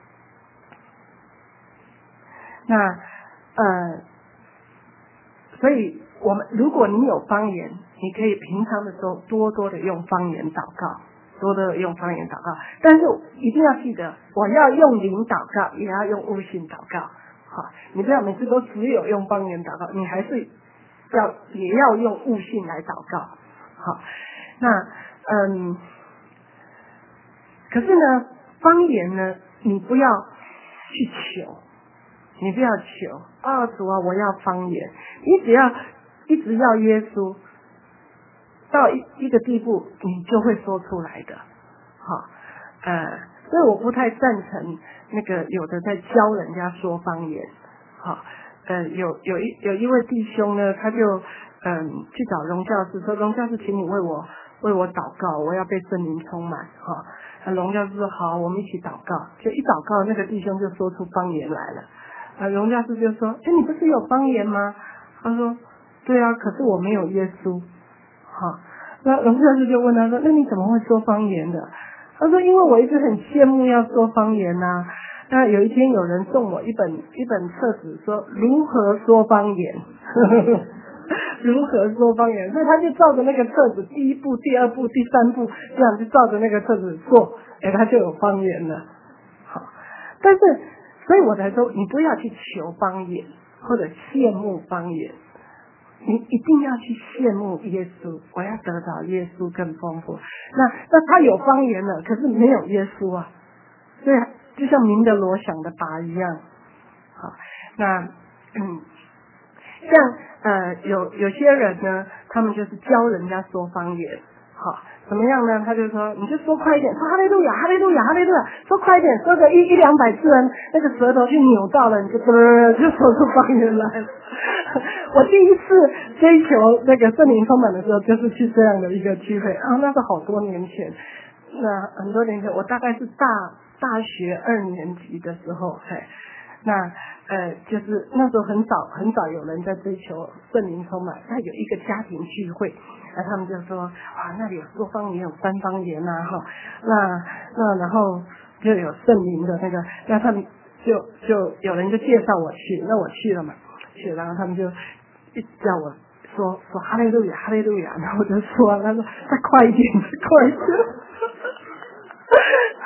那呃，所以我们如果你有方言，你可以平常的时候多多的用方言祷告，多多的用方言祷告。但是一定要记得，我要用灵祷告，也要用悟性祷告。好，你不要每次都只有用方言祷告，你还是要也要用悟性来祷告。好，那嗯，可是呢，方言呢，你不要去求，你不要求啊，主啊，我要方言，你只要一直要耶稣，到一一个地步，你就会说出来的。好，呃，所以我不太赞成那个有的在教人家说方言。好，呃，有有一有一位弟兄呢，他就嗯去找荣教师说，荣教师，请你为我为我祷告，我要被圣灵充满。哈，那荣教师说好，我们一起祷告。就一祷告，那个弟兄就说出方言来了。啊，荣教师就说，哎，你不是有方言吗？他说，对啊，可是我没有耶稣。好，那荣教师就问他说，那你怎么会说方言的？他说，因为我一直很羡慕要说方言呐、啊。那有一天有人送我一本一本册子，说如何说方言，如何说方言，所以他就照着那个册子，第一步、第二步、第三步，这样就照着那个册子做，哎，他就有方言了。好，但是所以我才说，你不要去求方言或者羡慕方言，你一定要去羡慕耶稣，我要得到耶稣更丰富。那那他有方言了，可是没有耶稣啊，所以就像明德罗想的拔一样。好，那嗯，像呃有有些人呢，他们就是教人家说方言。好，怎么样呢？他就说，你就说快一点，说哈利路亚，哈利路亚，哈利路亚，说快一点，说个一一两百次，那个舌头就扭到了，你就嘚就说出方言来了。我第一次追求那个圣灵充满的时候，就是去这样的一个聚会啊，那是好多年前，那很多年前，我大概是大大学二年级的时候，嘿，那呃，就是那时候很少很少有人在追求圣灵充满，那有一个家庭聚会，那他们就说啊，那里有说方言，有三方言呐，哈，那那然后就有圣灵的那个，那他们就就有人就介绍我去，那我去了嘛，去，然后他们就一直叫我说说哈利路亚，哈利路亚，然后我就说，他说再快一点，再快一点。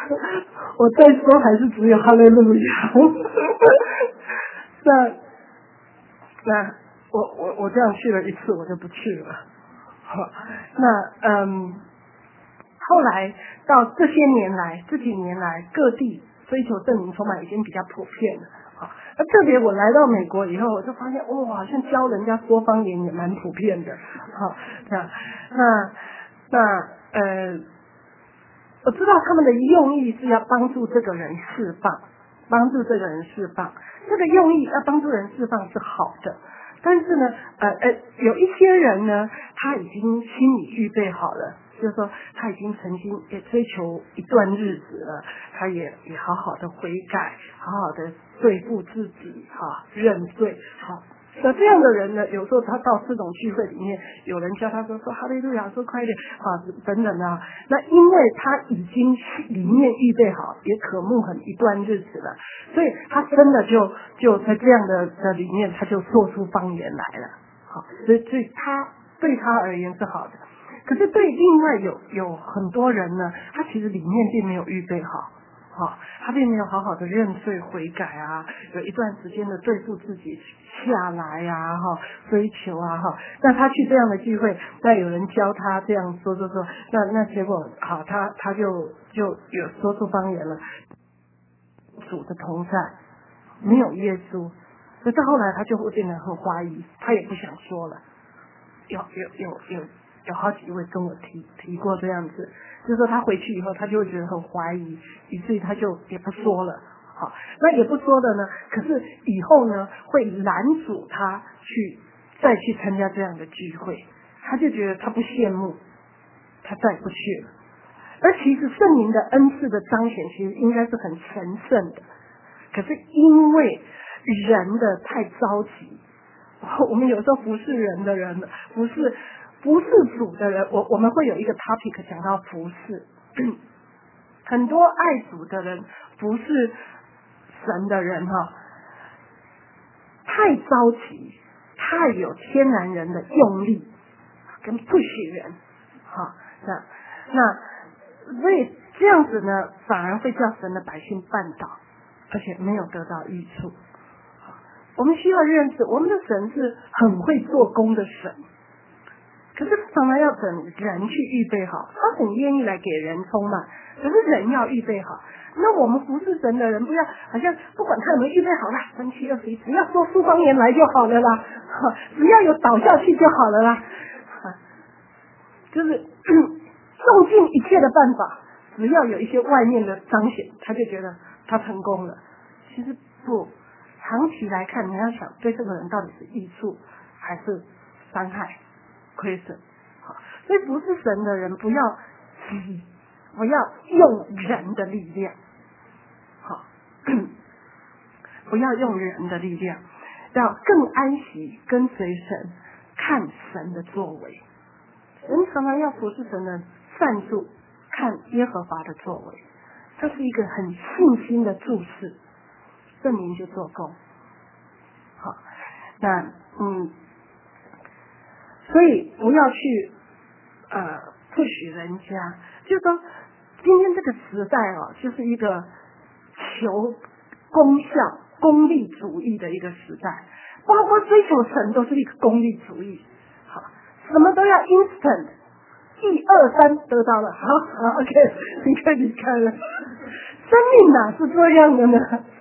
我再说还是只有哈利路亚。那那我我我这样去了一次，我就不去了。好，那嗯，后来到这些年来，这几年来，各地追求圣灵充满已经比较普遍了。好，那特别我来到美国以后，我就发现哇，好像教人家说方言也蛮普遍的。好，那那那呃，我知道他们的用意是要帮助这个人释放，帮助这个人释放。这个用意要帮助人释放是好的，但是呢，呃呃，有一些人呢，他已经心里预备好了。就是说，他已经曾经也追求一段日子了，他也也好好的悔改，好好的对付自己，哈，认罪，好。那这样的人呢，有时候他到这种聚会里面，有人叫他说说哈利路亚，说快一点啊，等等啊。那因为他已经里面预备好，也渴慕很一段日子了，所以他真的就就在这样的的里面，他就说出方言来了。好，所以对他对他而言是好的。可是对另外有有很多人呢，他其实里面并没有预备好，好，他并没有好好的认罪悔改啊，有一段时间的对付自己下来啊，哈，追求啊，哈，那他去这样的聚会，那有人教他这样说说说，那那结果好，他他就就有说出方言了，主的同在，没有耶稣，所以到后来他就会变得很怀疑，他也不想说了，有有有有。有好几位跟我提提过这样子，就是说他回去以后，他就会觉得很怀疑，以至于他就也不说了。好，那也不说的呢，可是以后呢，会拦阻他去再去参加这样的聚会，他就觉得他不羡慕，他再不去了。而其实圣灵的恩赐的彰显，其实应该是很神圣的，可是因为人的太着急，我们有时候服侍人的人，服侍。服侍主的人，我我们会有一个 topic 讲到服侍，很多爱主的人，服侍神的人哈，太着急，太有天然人的用力跟不许人，哈，那那所以这样子呢，反而会叫神的百姓绊倒，而且没有得到益处。我们需要认识，我们的神是很会做工的神。可是常常要等人去预备好，他很愿意来给人充满，可是人要预备好。那我们服侍神的人，不要好像不管他有没有预备好啦，三七二十一，只要说出方言来就好了啦，只要有倒下去就好了啦，就是用尽一切的办法，只要有一些外面的彰显，他就觉得他成功了。其实不，长期来看，你要想对这个人到底是益处还是伤害？亏损，好，所以不是神的人不要急，不要用人的力量，好，不要用人的力量，要更安息跟随神，看神的作为。人常常要服侍神的站住，看耶和华的作为，这是一个很信心的注释，圣灵就做工。好，那嗯。所以不要去呃不许人家，就是说今天这个时代哦，就是一个求功效、功利主义的一个时代，包括追求神都是一个功利主义。好，什么都要 instant， 一二三得到了，好好 OK， 你可以离开了。生命哪是这样的呢？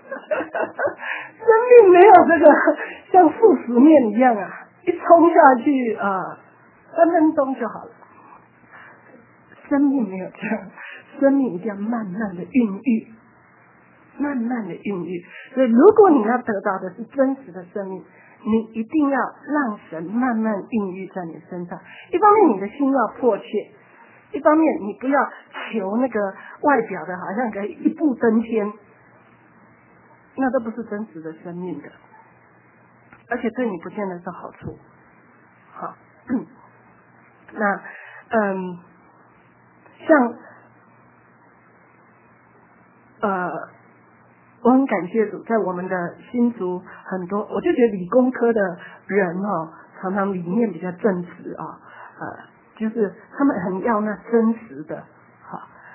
生命没有这个像速食面一样啊。一冲下去啊，三分钟就好了。生命没有这样，生命一定要慢慢的孕育，慢慢的孕育。所以，如果你要得到的是真实的生命，你一定要让神慢慢孕育在你身上。一方面，你的心要迫切；一方面，你不要求那个外表的，好像可以一步登天，那都不是真实的生命的。而且对你不见得是好处。好，那嗯，像呃，我很感谢主，在我们的新竹很多，我就觉得理工科的人哦，常常理念比较正直啊，呃，就是他们很要那真实的，好，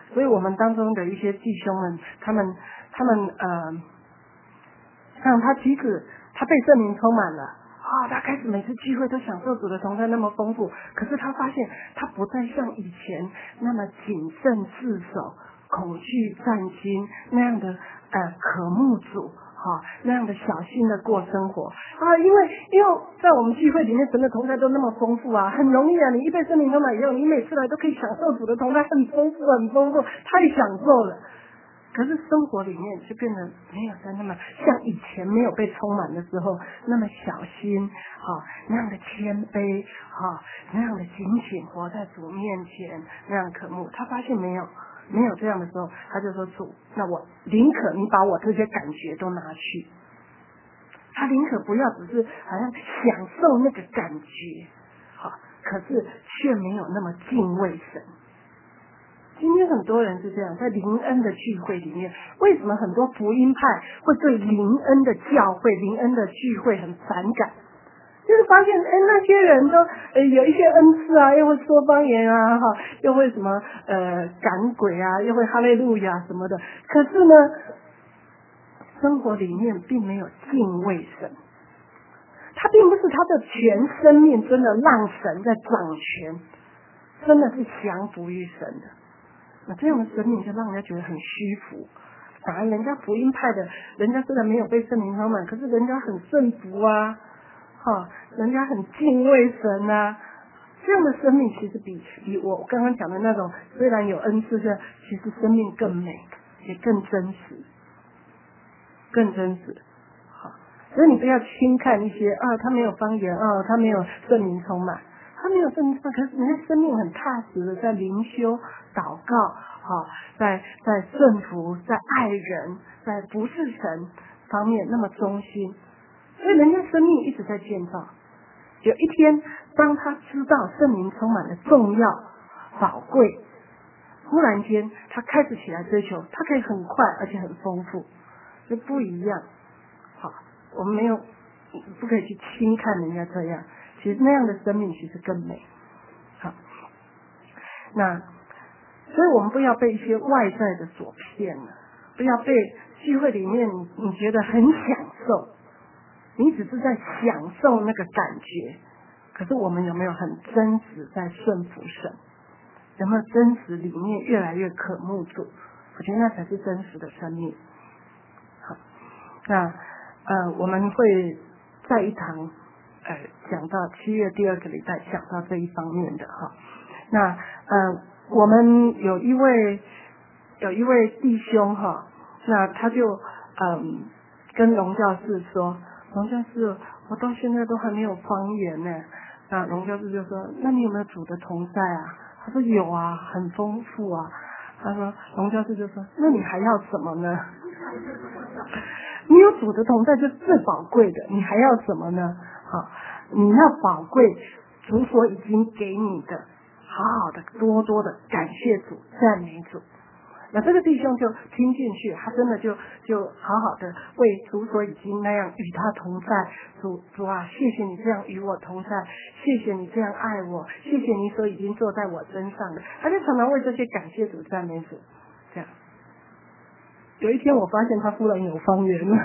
所以我们当中的一些弟兄们，他们他们呃，像他妻子，他被圣灵充满了啊、哦，他开始每次聚会都享受主的同在那么丰富，可是他发现他不再像以前那么谨慎自守、恐惧战心那样的呃渴慕主。哈、哦，那样的小心的过生活啊，因为因为在我们聚会里面，神的同在都那么丰富啊，很容易啊，你一被圣灵充满以后，你每次来都可以享受主的同在，很丰富，很丰富，太享受了。可是生活里面就变得没有在那么像以前没有被充满的时候那么小心，哈、哦，那样的谦卑，哈、哦，那样的警醒活在主面前，那样渴慕。他发现没有。没有这样的时候，他就说主，那我宁可你把我这些感觉都拿去，他宁可不要只是好像享受那个感觉，好，可是却没有那么敬畏神。今天很多人是这样，在灵恩的聚会里面，为什么很多福音派会对灵恩的教会、灵恩的聚会很反感？就是发现，哎，那些人都呃有一些恩赐啊，又会说方言啊，哈，又会什么呃赶鬼啊，又会哈利路亚什么的。可是呢，生活里面并没有敬畏神，他并不是他的全生命真的让神在掌权，真的是降服于神的。那这样的生命就让人家觉得很虚浮。反而人家福音派的，人家虽然没有被圣灵充满，可是人家很顺服啊。哈、哦，人家很敬畏神啊，这样的生命其实比比我刚刚讲的那种虽然有恩赐的，其实生命更美，也更真实，更真实。好，所以你不要轻看一些啊，他没有方言啊，他没有圣灵充满，他没有圣灵充满，可是人家生命很踏实的在灵修、祷告，哈、哦，在在顺服、在爱人、在服侍神方面那么忠心。所以人家生命一直在建造。有一天，当他知道圣灵充满了重要、宝贵，忽然间他开始起来追求，他可以很快而且很丰富，就不一样。好，我们没有不可以去轻看人家这样，其实那样的生命其实更美。好，那所以我们不要被一些外在的所骗了，不要被聚会里面你你觉得很享受。你只是在享受那个感觉，可是我们有没有很真实在顺服神？有没有真实里面越来越渴慕主？我觉得那才是真实的生命。好，那呃我们会在一堂呃讲到七月第二个礼拜讲到这一方面的哈。那呃我们有一位有一位弟兄哈，那他就嗯、呃、跟龙教士说。龙教士，我到现在都还没有方言呢。那龙教士就说：“那你有没有主的同在啊？”他说：“有啊，很丰富啊。”他说：“龙教士就说，那你还要什么呢？你有主的同在就最宝贵的，你还要什么呢？好，你要宝贵主所已经给你的，好好的多多的感谢主，赞美主。”那这个弟兄就听进去，他真的就就好好的为主所已经那样与他同在，主主啊，谢谢你这样与我同在，谢谢你这样爱我，谢谢你所已经坐在我身上的，他就常常为这些感谢主赞美主。这样，有一天我发现他忽然有方言了，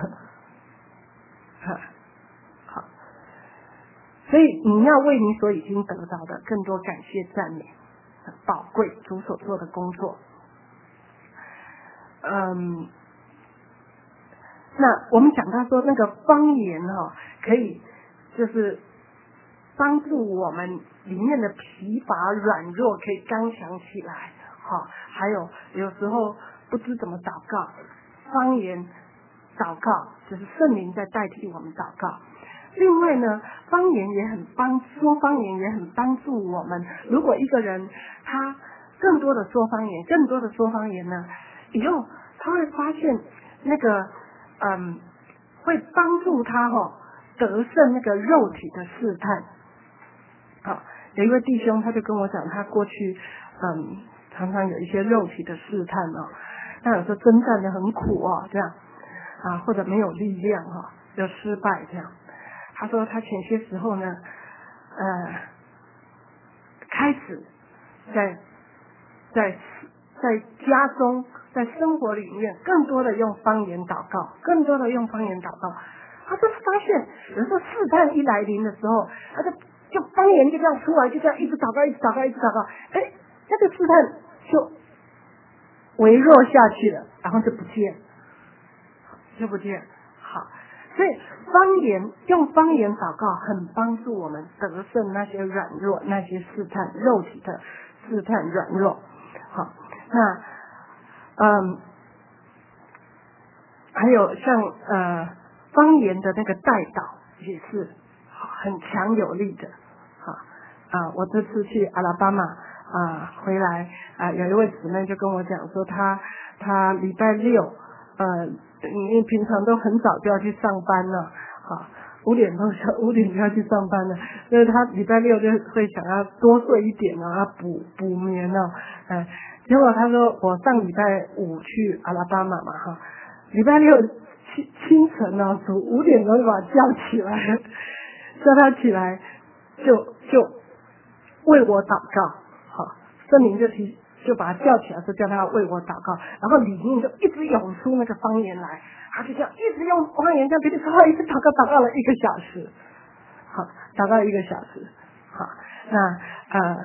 好，所以你要为你所已经得到的更多感谢赞美，宝贵主所做的工作。嗯，那我们讲到说那个方言哈、哦，可以就是帮助我们里面的疲乏软弱可以刚强起来，哈、哦，还有有时候不知怎么祷告，方言祷告就是圣灵在代替我们祷告。另外呢，方言也很帮说方言也很帮助我们。如果一个人他更多的说方言，更多的说方言呢？以后他会发现那个嗯，会帮助他哈、哦、得胜那个肉体的试探。好，有一位弟兄他就跟我讲，他过去嗯常常有一些肉体的试探哦，那有时候征战的很苦哦，这样啊，或者没有力量哈、哦，又失败这样。他说他前些时候呢，呃，开始在在在家中，在生活里面，更多的用方言祷告，更多的用方言祷告。他就发现，有时候试探一来临的时候，他就就方言就这样出来，就这样一直祷告，一直祷告，一直祷告，哎，那个试探就微弱下去了，然后就不见，就不见。好，所以方言用方言祷告，很帮助我们得胜那些软弱，那些试探肉体的试探软弱。好，那嗯，还有像呃。方言的那个代祷也是很强有力的，好啊！我这次去阿拉巴马啊回来啊，有一位姊妹就跟我讲说，她她礼拜六呃，因为平常都很早就要去上班了，好五点钟五点就要去上班了，所以她礼拜六就会想要多睡一点啊，要补补眠啊，呃，结果她说我上礼拜五去阿拉巴马嘛哈，礼拜六。清清晨啊，从五点钟就把他叫起来，叫他起来，就就为我祷告，好，圣灵就提就把他叫起来，说叫他为我祷告，然后里面就一直涌出那个方言来，他就这样一直用方言这样噼里啪啦一直祷告，祷告了一个小时，好，祷告一个小时，好，那呃。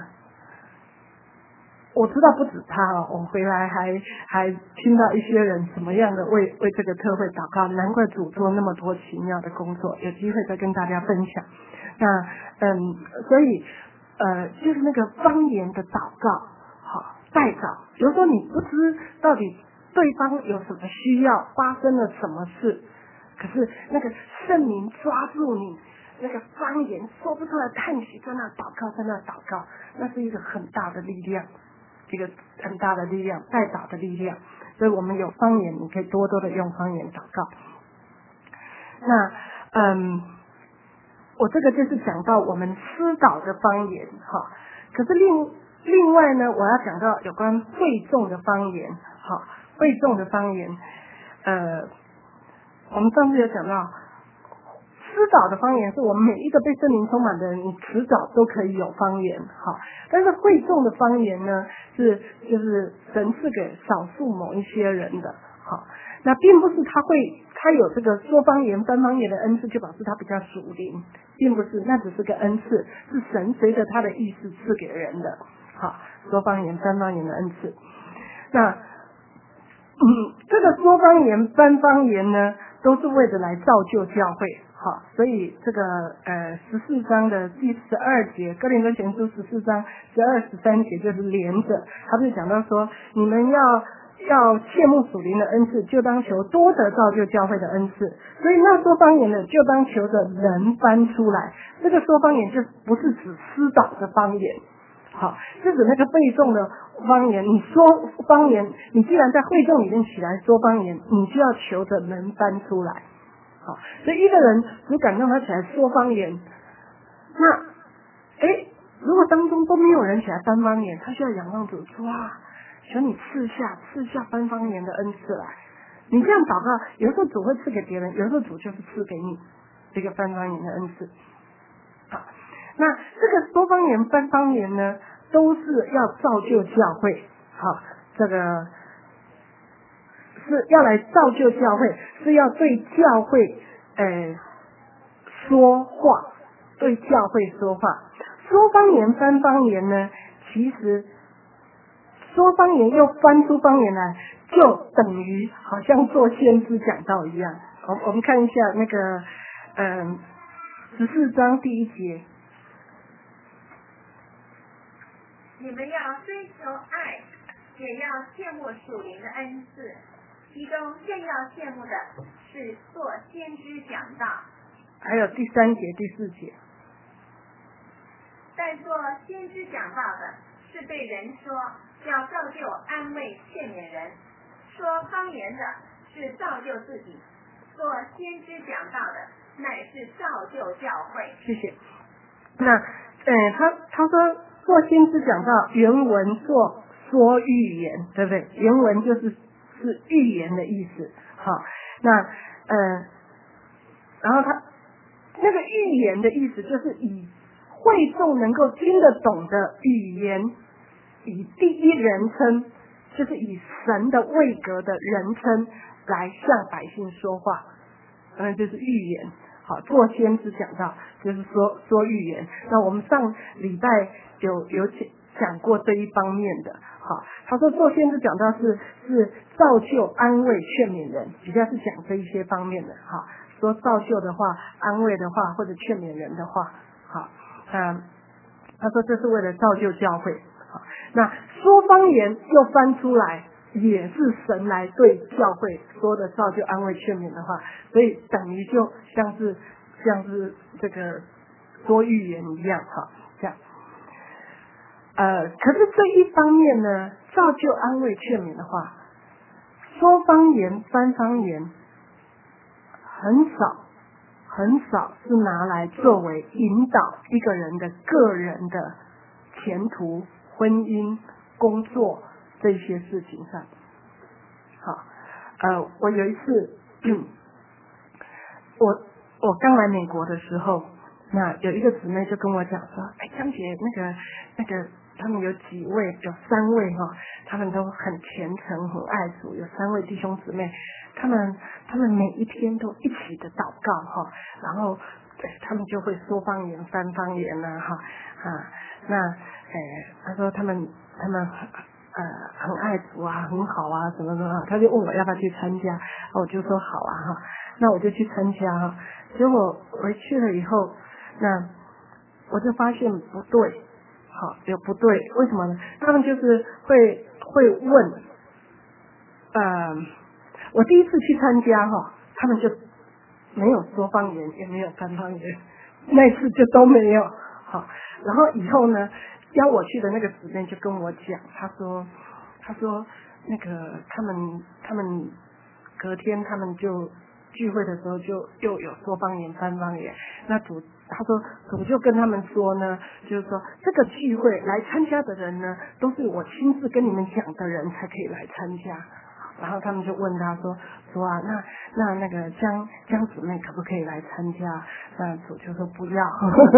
我知道不止他哦，我回来还还听到一些人什么样的为为这个特会祷告，难怪主做那么多奇妙的工作，有机会再跟大家分享。那嗯，所以呃，就是那个方言的祷告，好代祷，比如说你不知到底对方有什么需要，发生了什么事，可是那个圣灵抓住你。那个方言说不出来叹息，在那祷告，在那祷告，那是一个很大的力量，一个很大的力量，代祷的力量。所以我们有方言，你可以多多的用方言祷告。那嗯，我这个就是讲到我们私祷的方言哈。可是另另外呢，我要讲到有关会众的方言，哈，会众的方言，呃，我们上次有讲到。私祷的方言是我们每一个被圣灵充满的人，你迟早都可以有方言，好。但是会众的方言呢，是就是神赐给少数某一些人的，好。那并不是他会他有这个说方言、翻方言的恩赐，就表示他比较属灵，并不是，那只是个恩赐，是神随着他的意思赐给人的，好，说方言、翻方言的恩赐。那嗯，这个说方言、翻方言呢，都是为了来造就教会。好，所以这个呃十四章的第十二节，哥林多前书十四章十二十三节就是连着，他就讲到说，你们要要切慕属灵的恩赐，就当求多得造就教会的恩赐。所以那说方言的，就当求着人翻出来。这个说方言就不是指私祷的方言，好，是指那个背诵的方言。你说方言，你既然在会众里面起来说方言，你就要求着人翻出来。好，所以一个人如感动他起来说方言，那哎，如果当中都没有人起来翻方言，他需要仰望主说啊，求你赐下赐下翻方言的恩赐来。你这样祷告，有时候主会赐给别人，有时候主就是赐给你这个翻方言的恩赐。好，那这个说方言翻方言呢，都是要造就教会。好，这个。是要来造就教会，是要对教会呃说话，对教会说话。说方言翻方言呢，其实说方言又翻出方言来，就等于好像做先知讲道一样。我我们看一下那个嗯十四章第一节， 你们要追求爱，也要羡慕属灵的恩赐。其中更要羡慕的是做先知讲道， 还有第三节、第四节。 在做先知讲道的，是对人说，要造就安慰劝勉人；说方言的，是造就自己；做先知讲道的，乃是造就教会。 谢谢。那呃，他他说做先知讲道，原文做说预言，对不对？原文就是是预言的意思。好，那呃，然后他那个预言的意思就是以会众能够听得懂的语言，以第一人称就是以神的位格的人称来向百姓说话，那就是预言。好，做先知讲到就是说说预言。那我们上礼拜有有讲过这一方面的。好，他说做先知讲到是是造就、安慰、劝勉人，比较是讲这一些方面的。好，说造就的话、安慰的话或者劝勉人的话。好，嗯，他说这是为了造就教会。好，那说方言又翻出来，也是神来对教会说的造就、安慰、劝勉的话，所以等于就像是像是这个说预言一样。哈，这样。呃，可是这一方面呢，造就、安慰、劝勉的话，说方言、翻方言，很少很少是拿来作为引导一个人的个人的前途、婚姻、工作这些事情上。好，呃，我有一次，我我刚来美国的时候，那有一个姊妹就跟我讲说，哎，江姐，那个那个。他们有几位，有三位哈，他们都很虔诚、很爱主，有三位弟兄姊妹，他们他们每一天都一起的祷告哈，然后对他们就会说方言、翻方言呐哈啊，那哎，他说他们他们呃很爱主啊，很好啊，什么什么，他就问我要不要去参加，我就说好啊哈，那我就去参加哈，结果回去了以后，那我就发现不对。好，有不对，为什么呢？他们就是会会问，呃，我第一次去参加哈，他们就没有说方言，也没有翻方言，那次就都没有。好，然后以后呢，邀我去的那个姊妹就跟我讲，他说，他说那个他们他们隔天他们就聚会的时候就又有说方言、翻方言，那主。他说主就跟他们说呢，就是说这个聚会来参加的人呢，都是我亲自跟你们讲的人才可以来参加。然后他们就问他说说啊，那那那个江江姊妹可不可以来参加？那主就说不要。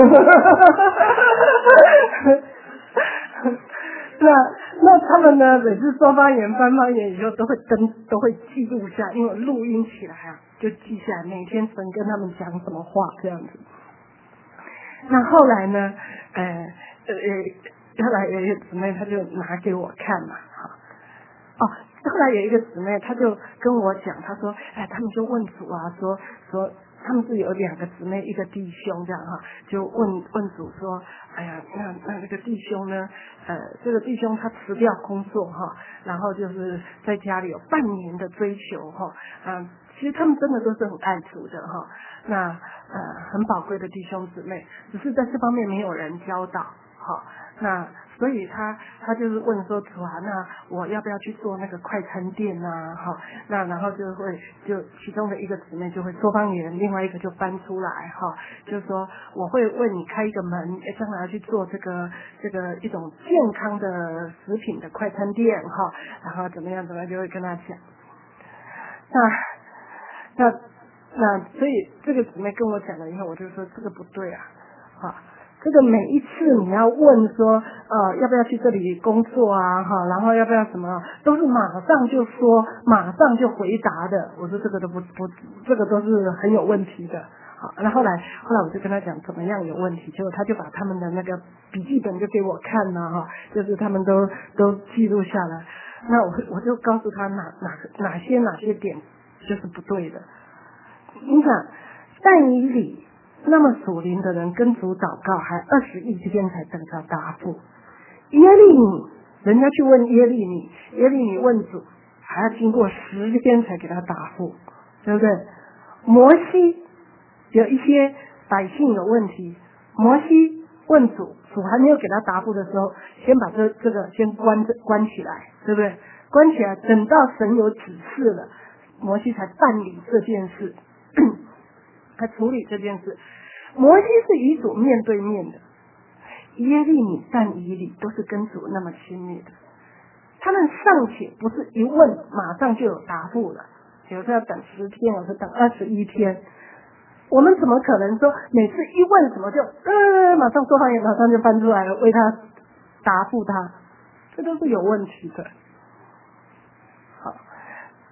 那那他们呢，每次说方言、翻方言以后都会登，都会记录下，因为录音起来啊，就记下来，每天神跟他们讲什么话这样子。那后来呢，呃呃，后来有一个姊妹，她就拿给我看嘛，哈，哦，后来有一个姊妹，她就跟我讲，她说，哎，他们就问主啊，说说他们是有两个姊妹，一个弟兄这样哈，就问问主说，哎呀，那那那个弟兄呢，呃，这个弟兄他辞掉工作哈，然后就是在家里有半年的追求哈，嗯。其实他们真的都是很爱主的哈，那呃很宝贵的弟兄姊妹，只是在这方面没有人教导，好，那所以他他就是问说主啊，那我要不要去做那个快餐店啊？哈，那然后就会就其中的一个姊妹就会说方言，另外一个就搬出来哈，就是说我会为你开一个门，将来要去做这个这个一种健康的食品的快餐店哈，然后怎么样怎么样就会跟他讲，那。那那所以这个姊妹跟我讲了以后，我就说这个不对啊，哈，这个每一次你要问说呃要不要去这里工作啊哈，然后要不要什么，都是马上就说马上就回答的，我说这个都不不这个都是很有问题的。好，那后来后来我就跟他讲怎么样有问题，结果他就把他们的那个笔记本就给我看了哈，就是他们都都记录下来，那我我就告诉他哪哪哪些哪些点。就是不对的。你想，但以理那么属灵的人跟主祷告，还二十一天才等到答复。耶利米，人家去问耶利米，耶利米问主，还要经过十天才给他答复，对不对？摩西有一些百姓有问题，摩西问主，主还没有给他答复的时候，先把这这个先关关起来，对不对？关起来，等到神有指示了。摩西才办理这件事，才处理这件事。摩西是与主面对面的，耶利米、但以理都是跟主那么亲密的。他们尚且不是一问马上就有答复了，有时候要等十天，有时候等二十一天。我们怎么可能说每次一问什么就呃马上说方言，马上就翻出来了为他答复他？这都是有问题的。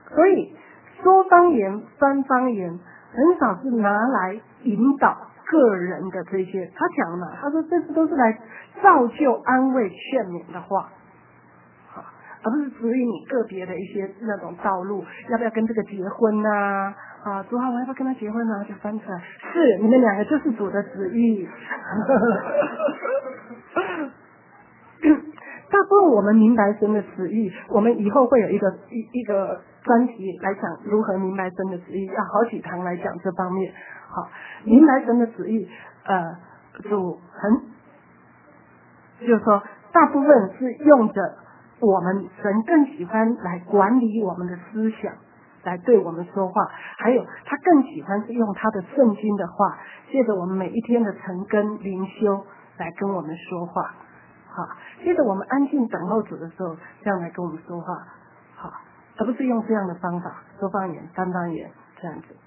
所以说方言、翻方言很少是拿来引导个人的这些。他讲嘛，他说这些都是来造就、安慰、劝勉的话，好，而不是指引你个别的一些那种道路，要不要跟这个结婚啊？啊，主啊，我要不要跟他结婚啊？就翻出来，是你们两个就是主的旨意。大部分我们明白神的旨意，我们以后会有一个一一个专题来讲如何明白神的旨意，要好几堂来讲这方面。好，明白神的旨意，呃，主很，就是说，大部分是用着我们神更喜欢来管理我们的思想，来对我们说话，还有他更喜欢是用他的圣经的话，借着我们每一天的晨更灵修来跟我们说话。好，接着我们安静等候主的时候，这样来跟我们说话，好，而不是用这样的方法说方言、翻方言这样子。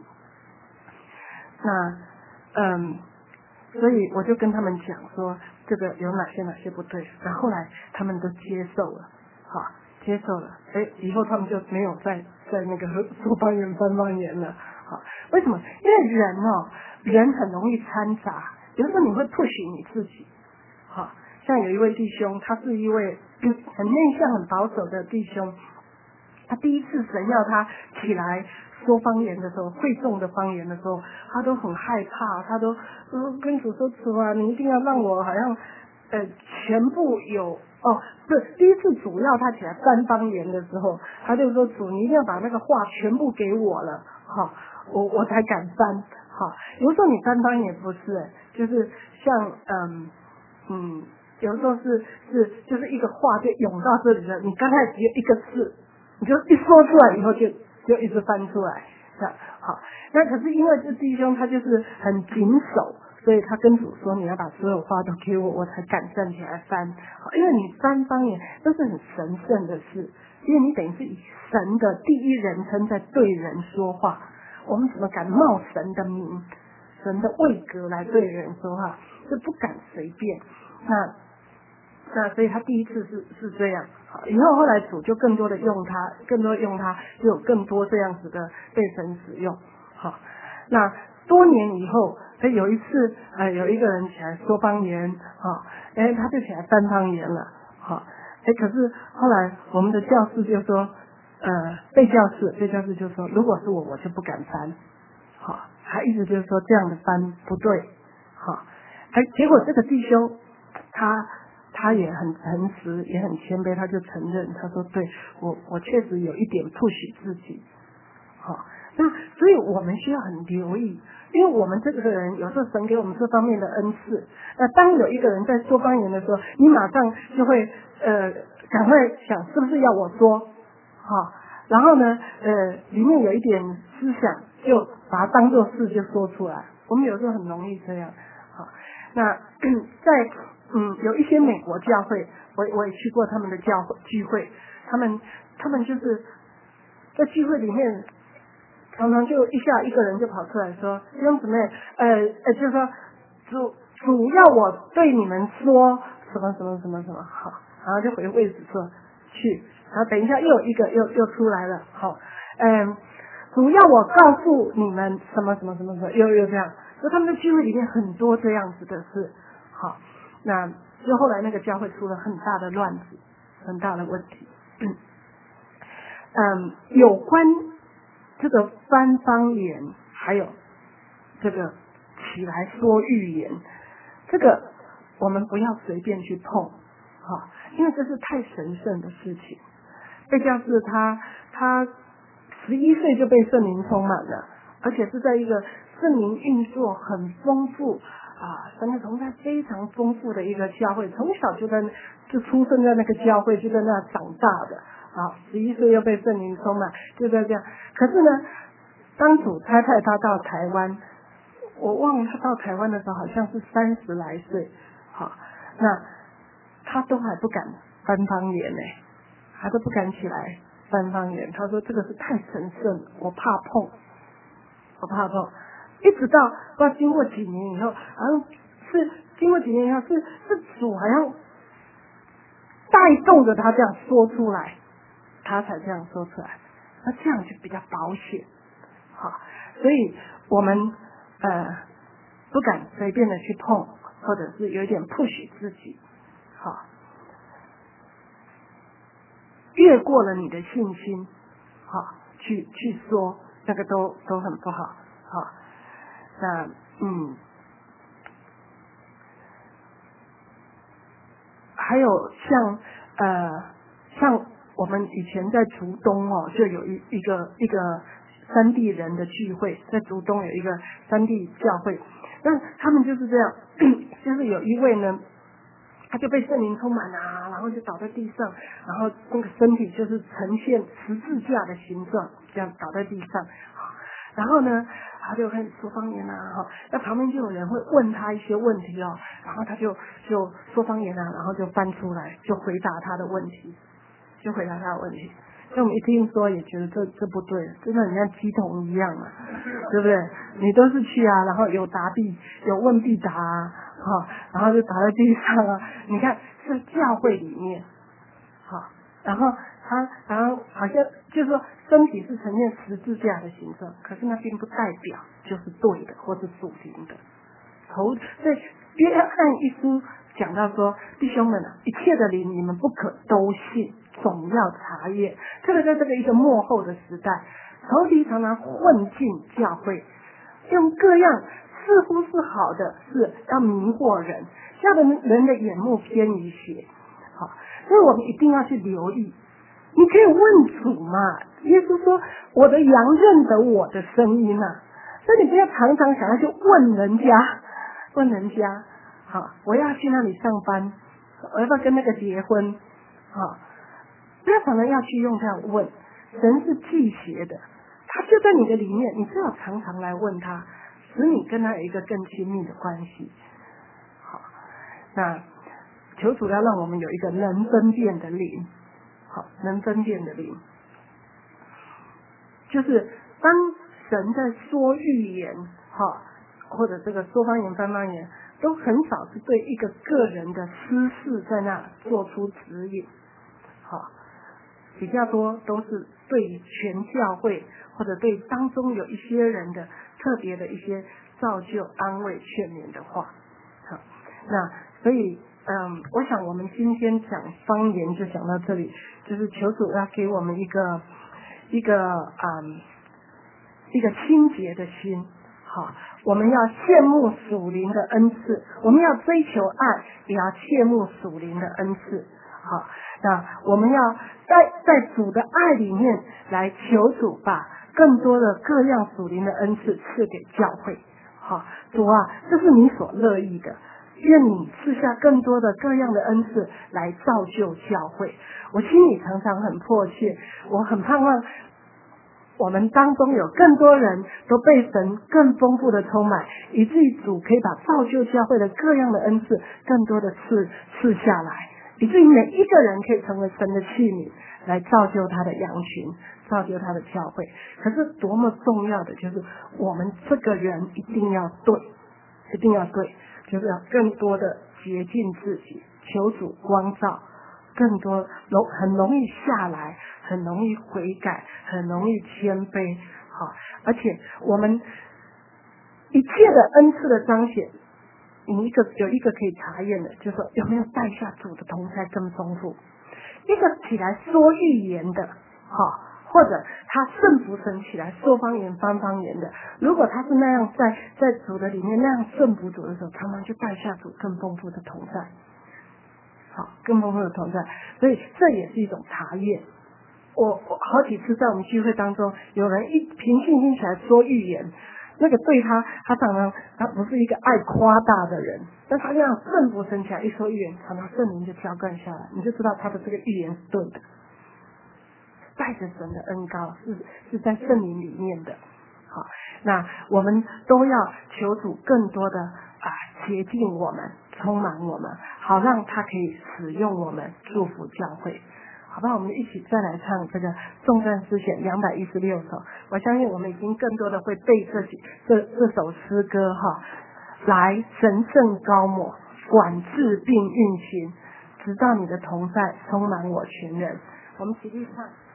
那，嗯，所以我就跟他们讲说，这个有哪些哪些不对，然后后来他们都接受了，好，接受了，哎，以后他们就没有再在那个说方言、翻方言了，好，为什么？因为人哦，人很容易掺杂，有时候你会 push 你自己，好。像有一位弟兄，他是一位很内向、很保守的弟兄。他第一次神要他起来说方言的时候，会众的方言的时候，他都很害怕，他都跟主说：“主啊，你一定要让我好像呃全部有哦。”不是第一次主要他起来翻方言的时候，他就说：“主，你一定要把那个话全部给我了，哈、哦，我我才敢翻。”好，有时候你翻方言不是，就是像嗯嗯。有时候是是就是一个话就涌到这里了，你刚开始只有一个字，你就一说出来以后就就一直翻出来，这样好。那可是因为这弟兄他就是很谨守，所以他跟主说你要把所有话都给我，我才敢站起来翻。好，因为你翻方言都是很神圣的事，因为你等于是以神的第一人称在对人说话，我们怎么敢冒神的名、神的位格来对人说话？是不敢随便。那那所以他第一次是是这样，好，以后后来主就更多的用他，更多用他，就有更多这样子的被神使用，好，那多年以后，他有一次，呃，有一个人起来说方言，好，哎，他就起来翻方言了，好，哎，可是后来我们的教士就说，呃，被教士，被教士就说，如果是我，我就不敢翻，好，他意思就是说这样的翻不对，好，哎，结果这个弟兄，他。他也很诚实，也很谦卑，他就承认，他说：“对我，我确实有一点push自己。”好，那所以我们需要很留意，因为我们这个人有时候神给我们这方面的恩赐。那当有一个人在说方言的时候，你马上就会呃赶快想是不是要我说，好，然后呢呃里面有一点思想，就把它当作事就说出来。我们有时候很容易这样。好，那在。嗯，有一些美国教会，我我也去过他们的教会聚会，他们他们就是在聚会里面，常常就一下一个人就跑出来说，弟兄姊妹，呃呃，就是说主主要我对你们说什么什么什么什么好，然后就回位置说去，然后等一下又有一个又又出来了，好，嗯，主要我告诉你们什么什么什么什么，又又这样，所以他们的聚会里面很多这样子的事，好。那就后来那个教会出了很大的乱子，很大的问题。嗯，嗯有关这个翻方言，还有这个起来说预言，这个我们不要随便去碰，哈，因为这是太神圣的事情。被教士他他十一岁就被圣灵充满了，而且是在一个圣灵运作很丰富。啊，神的同在非常丰富的一个教会，从小就在就出生在那个教会，就在那长大的啊，十一岁又被圣灵充满，就在这样。可是呢，当主差派他到台湾，我忘了他到台湾的时候好像是三十来岁，好，那他都还不敢翻方言呢，还都不敢起来翻方言。他说这个是太神圣了，我怕碰，我怕碰。一直到不知道经过几年以后，好像是经过几年以后，是是主好像带动着他这样说出来，他才这样说出来。 那这样就比较保险。好，所以我们呃不敢随便的去碰，或者是有一点 push 自己，好，越过了你的信心，好，去去说那个都都很不好，好，那嗯，还有像呃像我们以前在竹东哦，就有一一个一个山地人的聚会，在竹东有一个山地教会，那他们就是这样，就是有一位呢，他就被圣灵充满啊，然后就倒在地上，然后那个身体就是呈现十字架的形状，这样倒在地上。然后呢，他就开始说方言啊，哈，那旁边就有人会问他一些问题哦，然后他就就说方言啊，然后就翻出来，就回答他的问题，就回答他的问题。那我们一听说也觉得这这不对，真的很像鸡同一样嘛，对不对？你都是去啊，然后有答必有问必答啊，哈，然后就倒在地上啊。你看是教会里面，好，然后他然后好像就是说身体是呈现十字架的形状，可是那并不代表就是对的或是属灵的。头在约翰一书讲到说，弟兄们啊，一切的灵你们不可都信，总要查验。特别在这个一个末后的时代，仇敌常常混进教会，用各样似乎是好的事要迷惑人，吓得人的眼目偏移邪。好，所以我们一定要去留意。你可以问主嘛，耶稣说我的羊认得我的声音啊，所以你不要常常想要去问人家，问人家，好，我要去那里上班，我要不要跟那个结婚，好，不要常常要去用这样问，神是忌邪的，他就在你的里面，你最好常常来问他，使你跟他有一个更亲密的关系。好，那求主要让我们有一个能分辨的灵，好，能分辨的灵，就是当神在说预言，哈，或者这个说方言、翻方言，都很少是对一个个人的私事在那做出指引，好，比较多都是对全教会或者对当中有一些人的特别的一些造就、安慰、劝勉的话，好，那所以。嗯，我想我们今天讲方言就讲到这里，就是求主要给我们一个一个嗯一个清洁的心，好，我们要羡慕属灵的恩赐，我们要追求爱，也要羡慕属灵的恩赐，好，那我们要在在主的爱里面来求主把更多的各样属灵的恩赐赐给教会，好，主啊，这是你所乐意的。愿你赐下更多的各样的恩赐来造就教会。我心里常常很迫切，我很盼望我们当中有更多人都被神更丰富的充满，以至于主可以把造就教会的各样的恩赐更多的赐赐下来，以至于每一个人可以成为神的器皿，来造就他的羊群，造就他的教会。可是多么重要的就是我们这个人一定要对，一定要对。就是要更多的洁净自己，求主光照，更多容很容易下来，很容易悔改，很容易谦卑，好，而且我们一切的恩赐的彰显，你一个有一个可以查验的，就是说有没有带下主的同在更丰富。一个起来说预言的，好，或者他圣服神起来说方言翻方言的，如果他是那样在在主的里面那样圣服主的时候，常常就带下主更丰富的同在，好，更丰富的同在，所以这也是一种查验。我我好几次在我们聚会当中，有人一凭信心起来说预言，那个对他，他常常他不是一个爱夸大的人，但他这样圣服神起来一说预言，常常圣灵就浇灌下来，你就知道他的这个预言是对的。带着神的恩膏是是在圣灵里面的，好，那我们都要求主更多的啊洁净我们，充满我们，好让他可以使用我们，祝福教会，好吧？我们一起再来唱这个颂赞诗选两百一十六首，我相信我们已经更多的会背这几这这首诗歌哈，来神圣高抹，管制并运行，直到你的同在充满我全人。我们起立唱。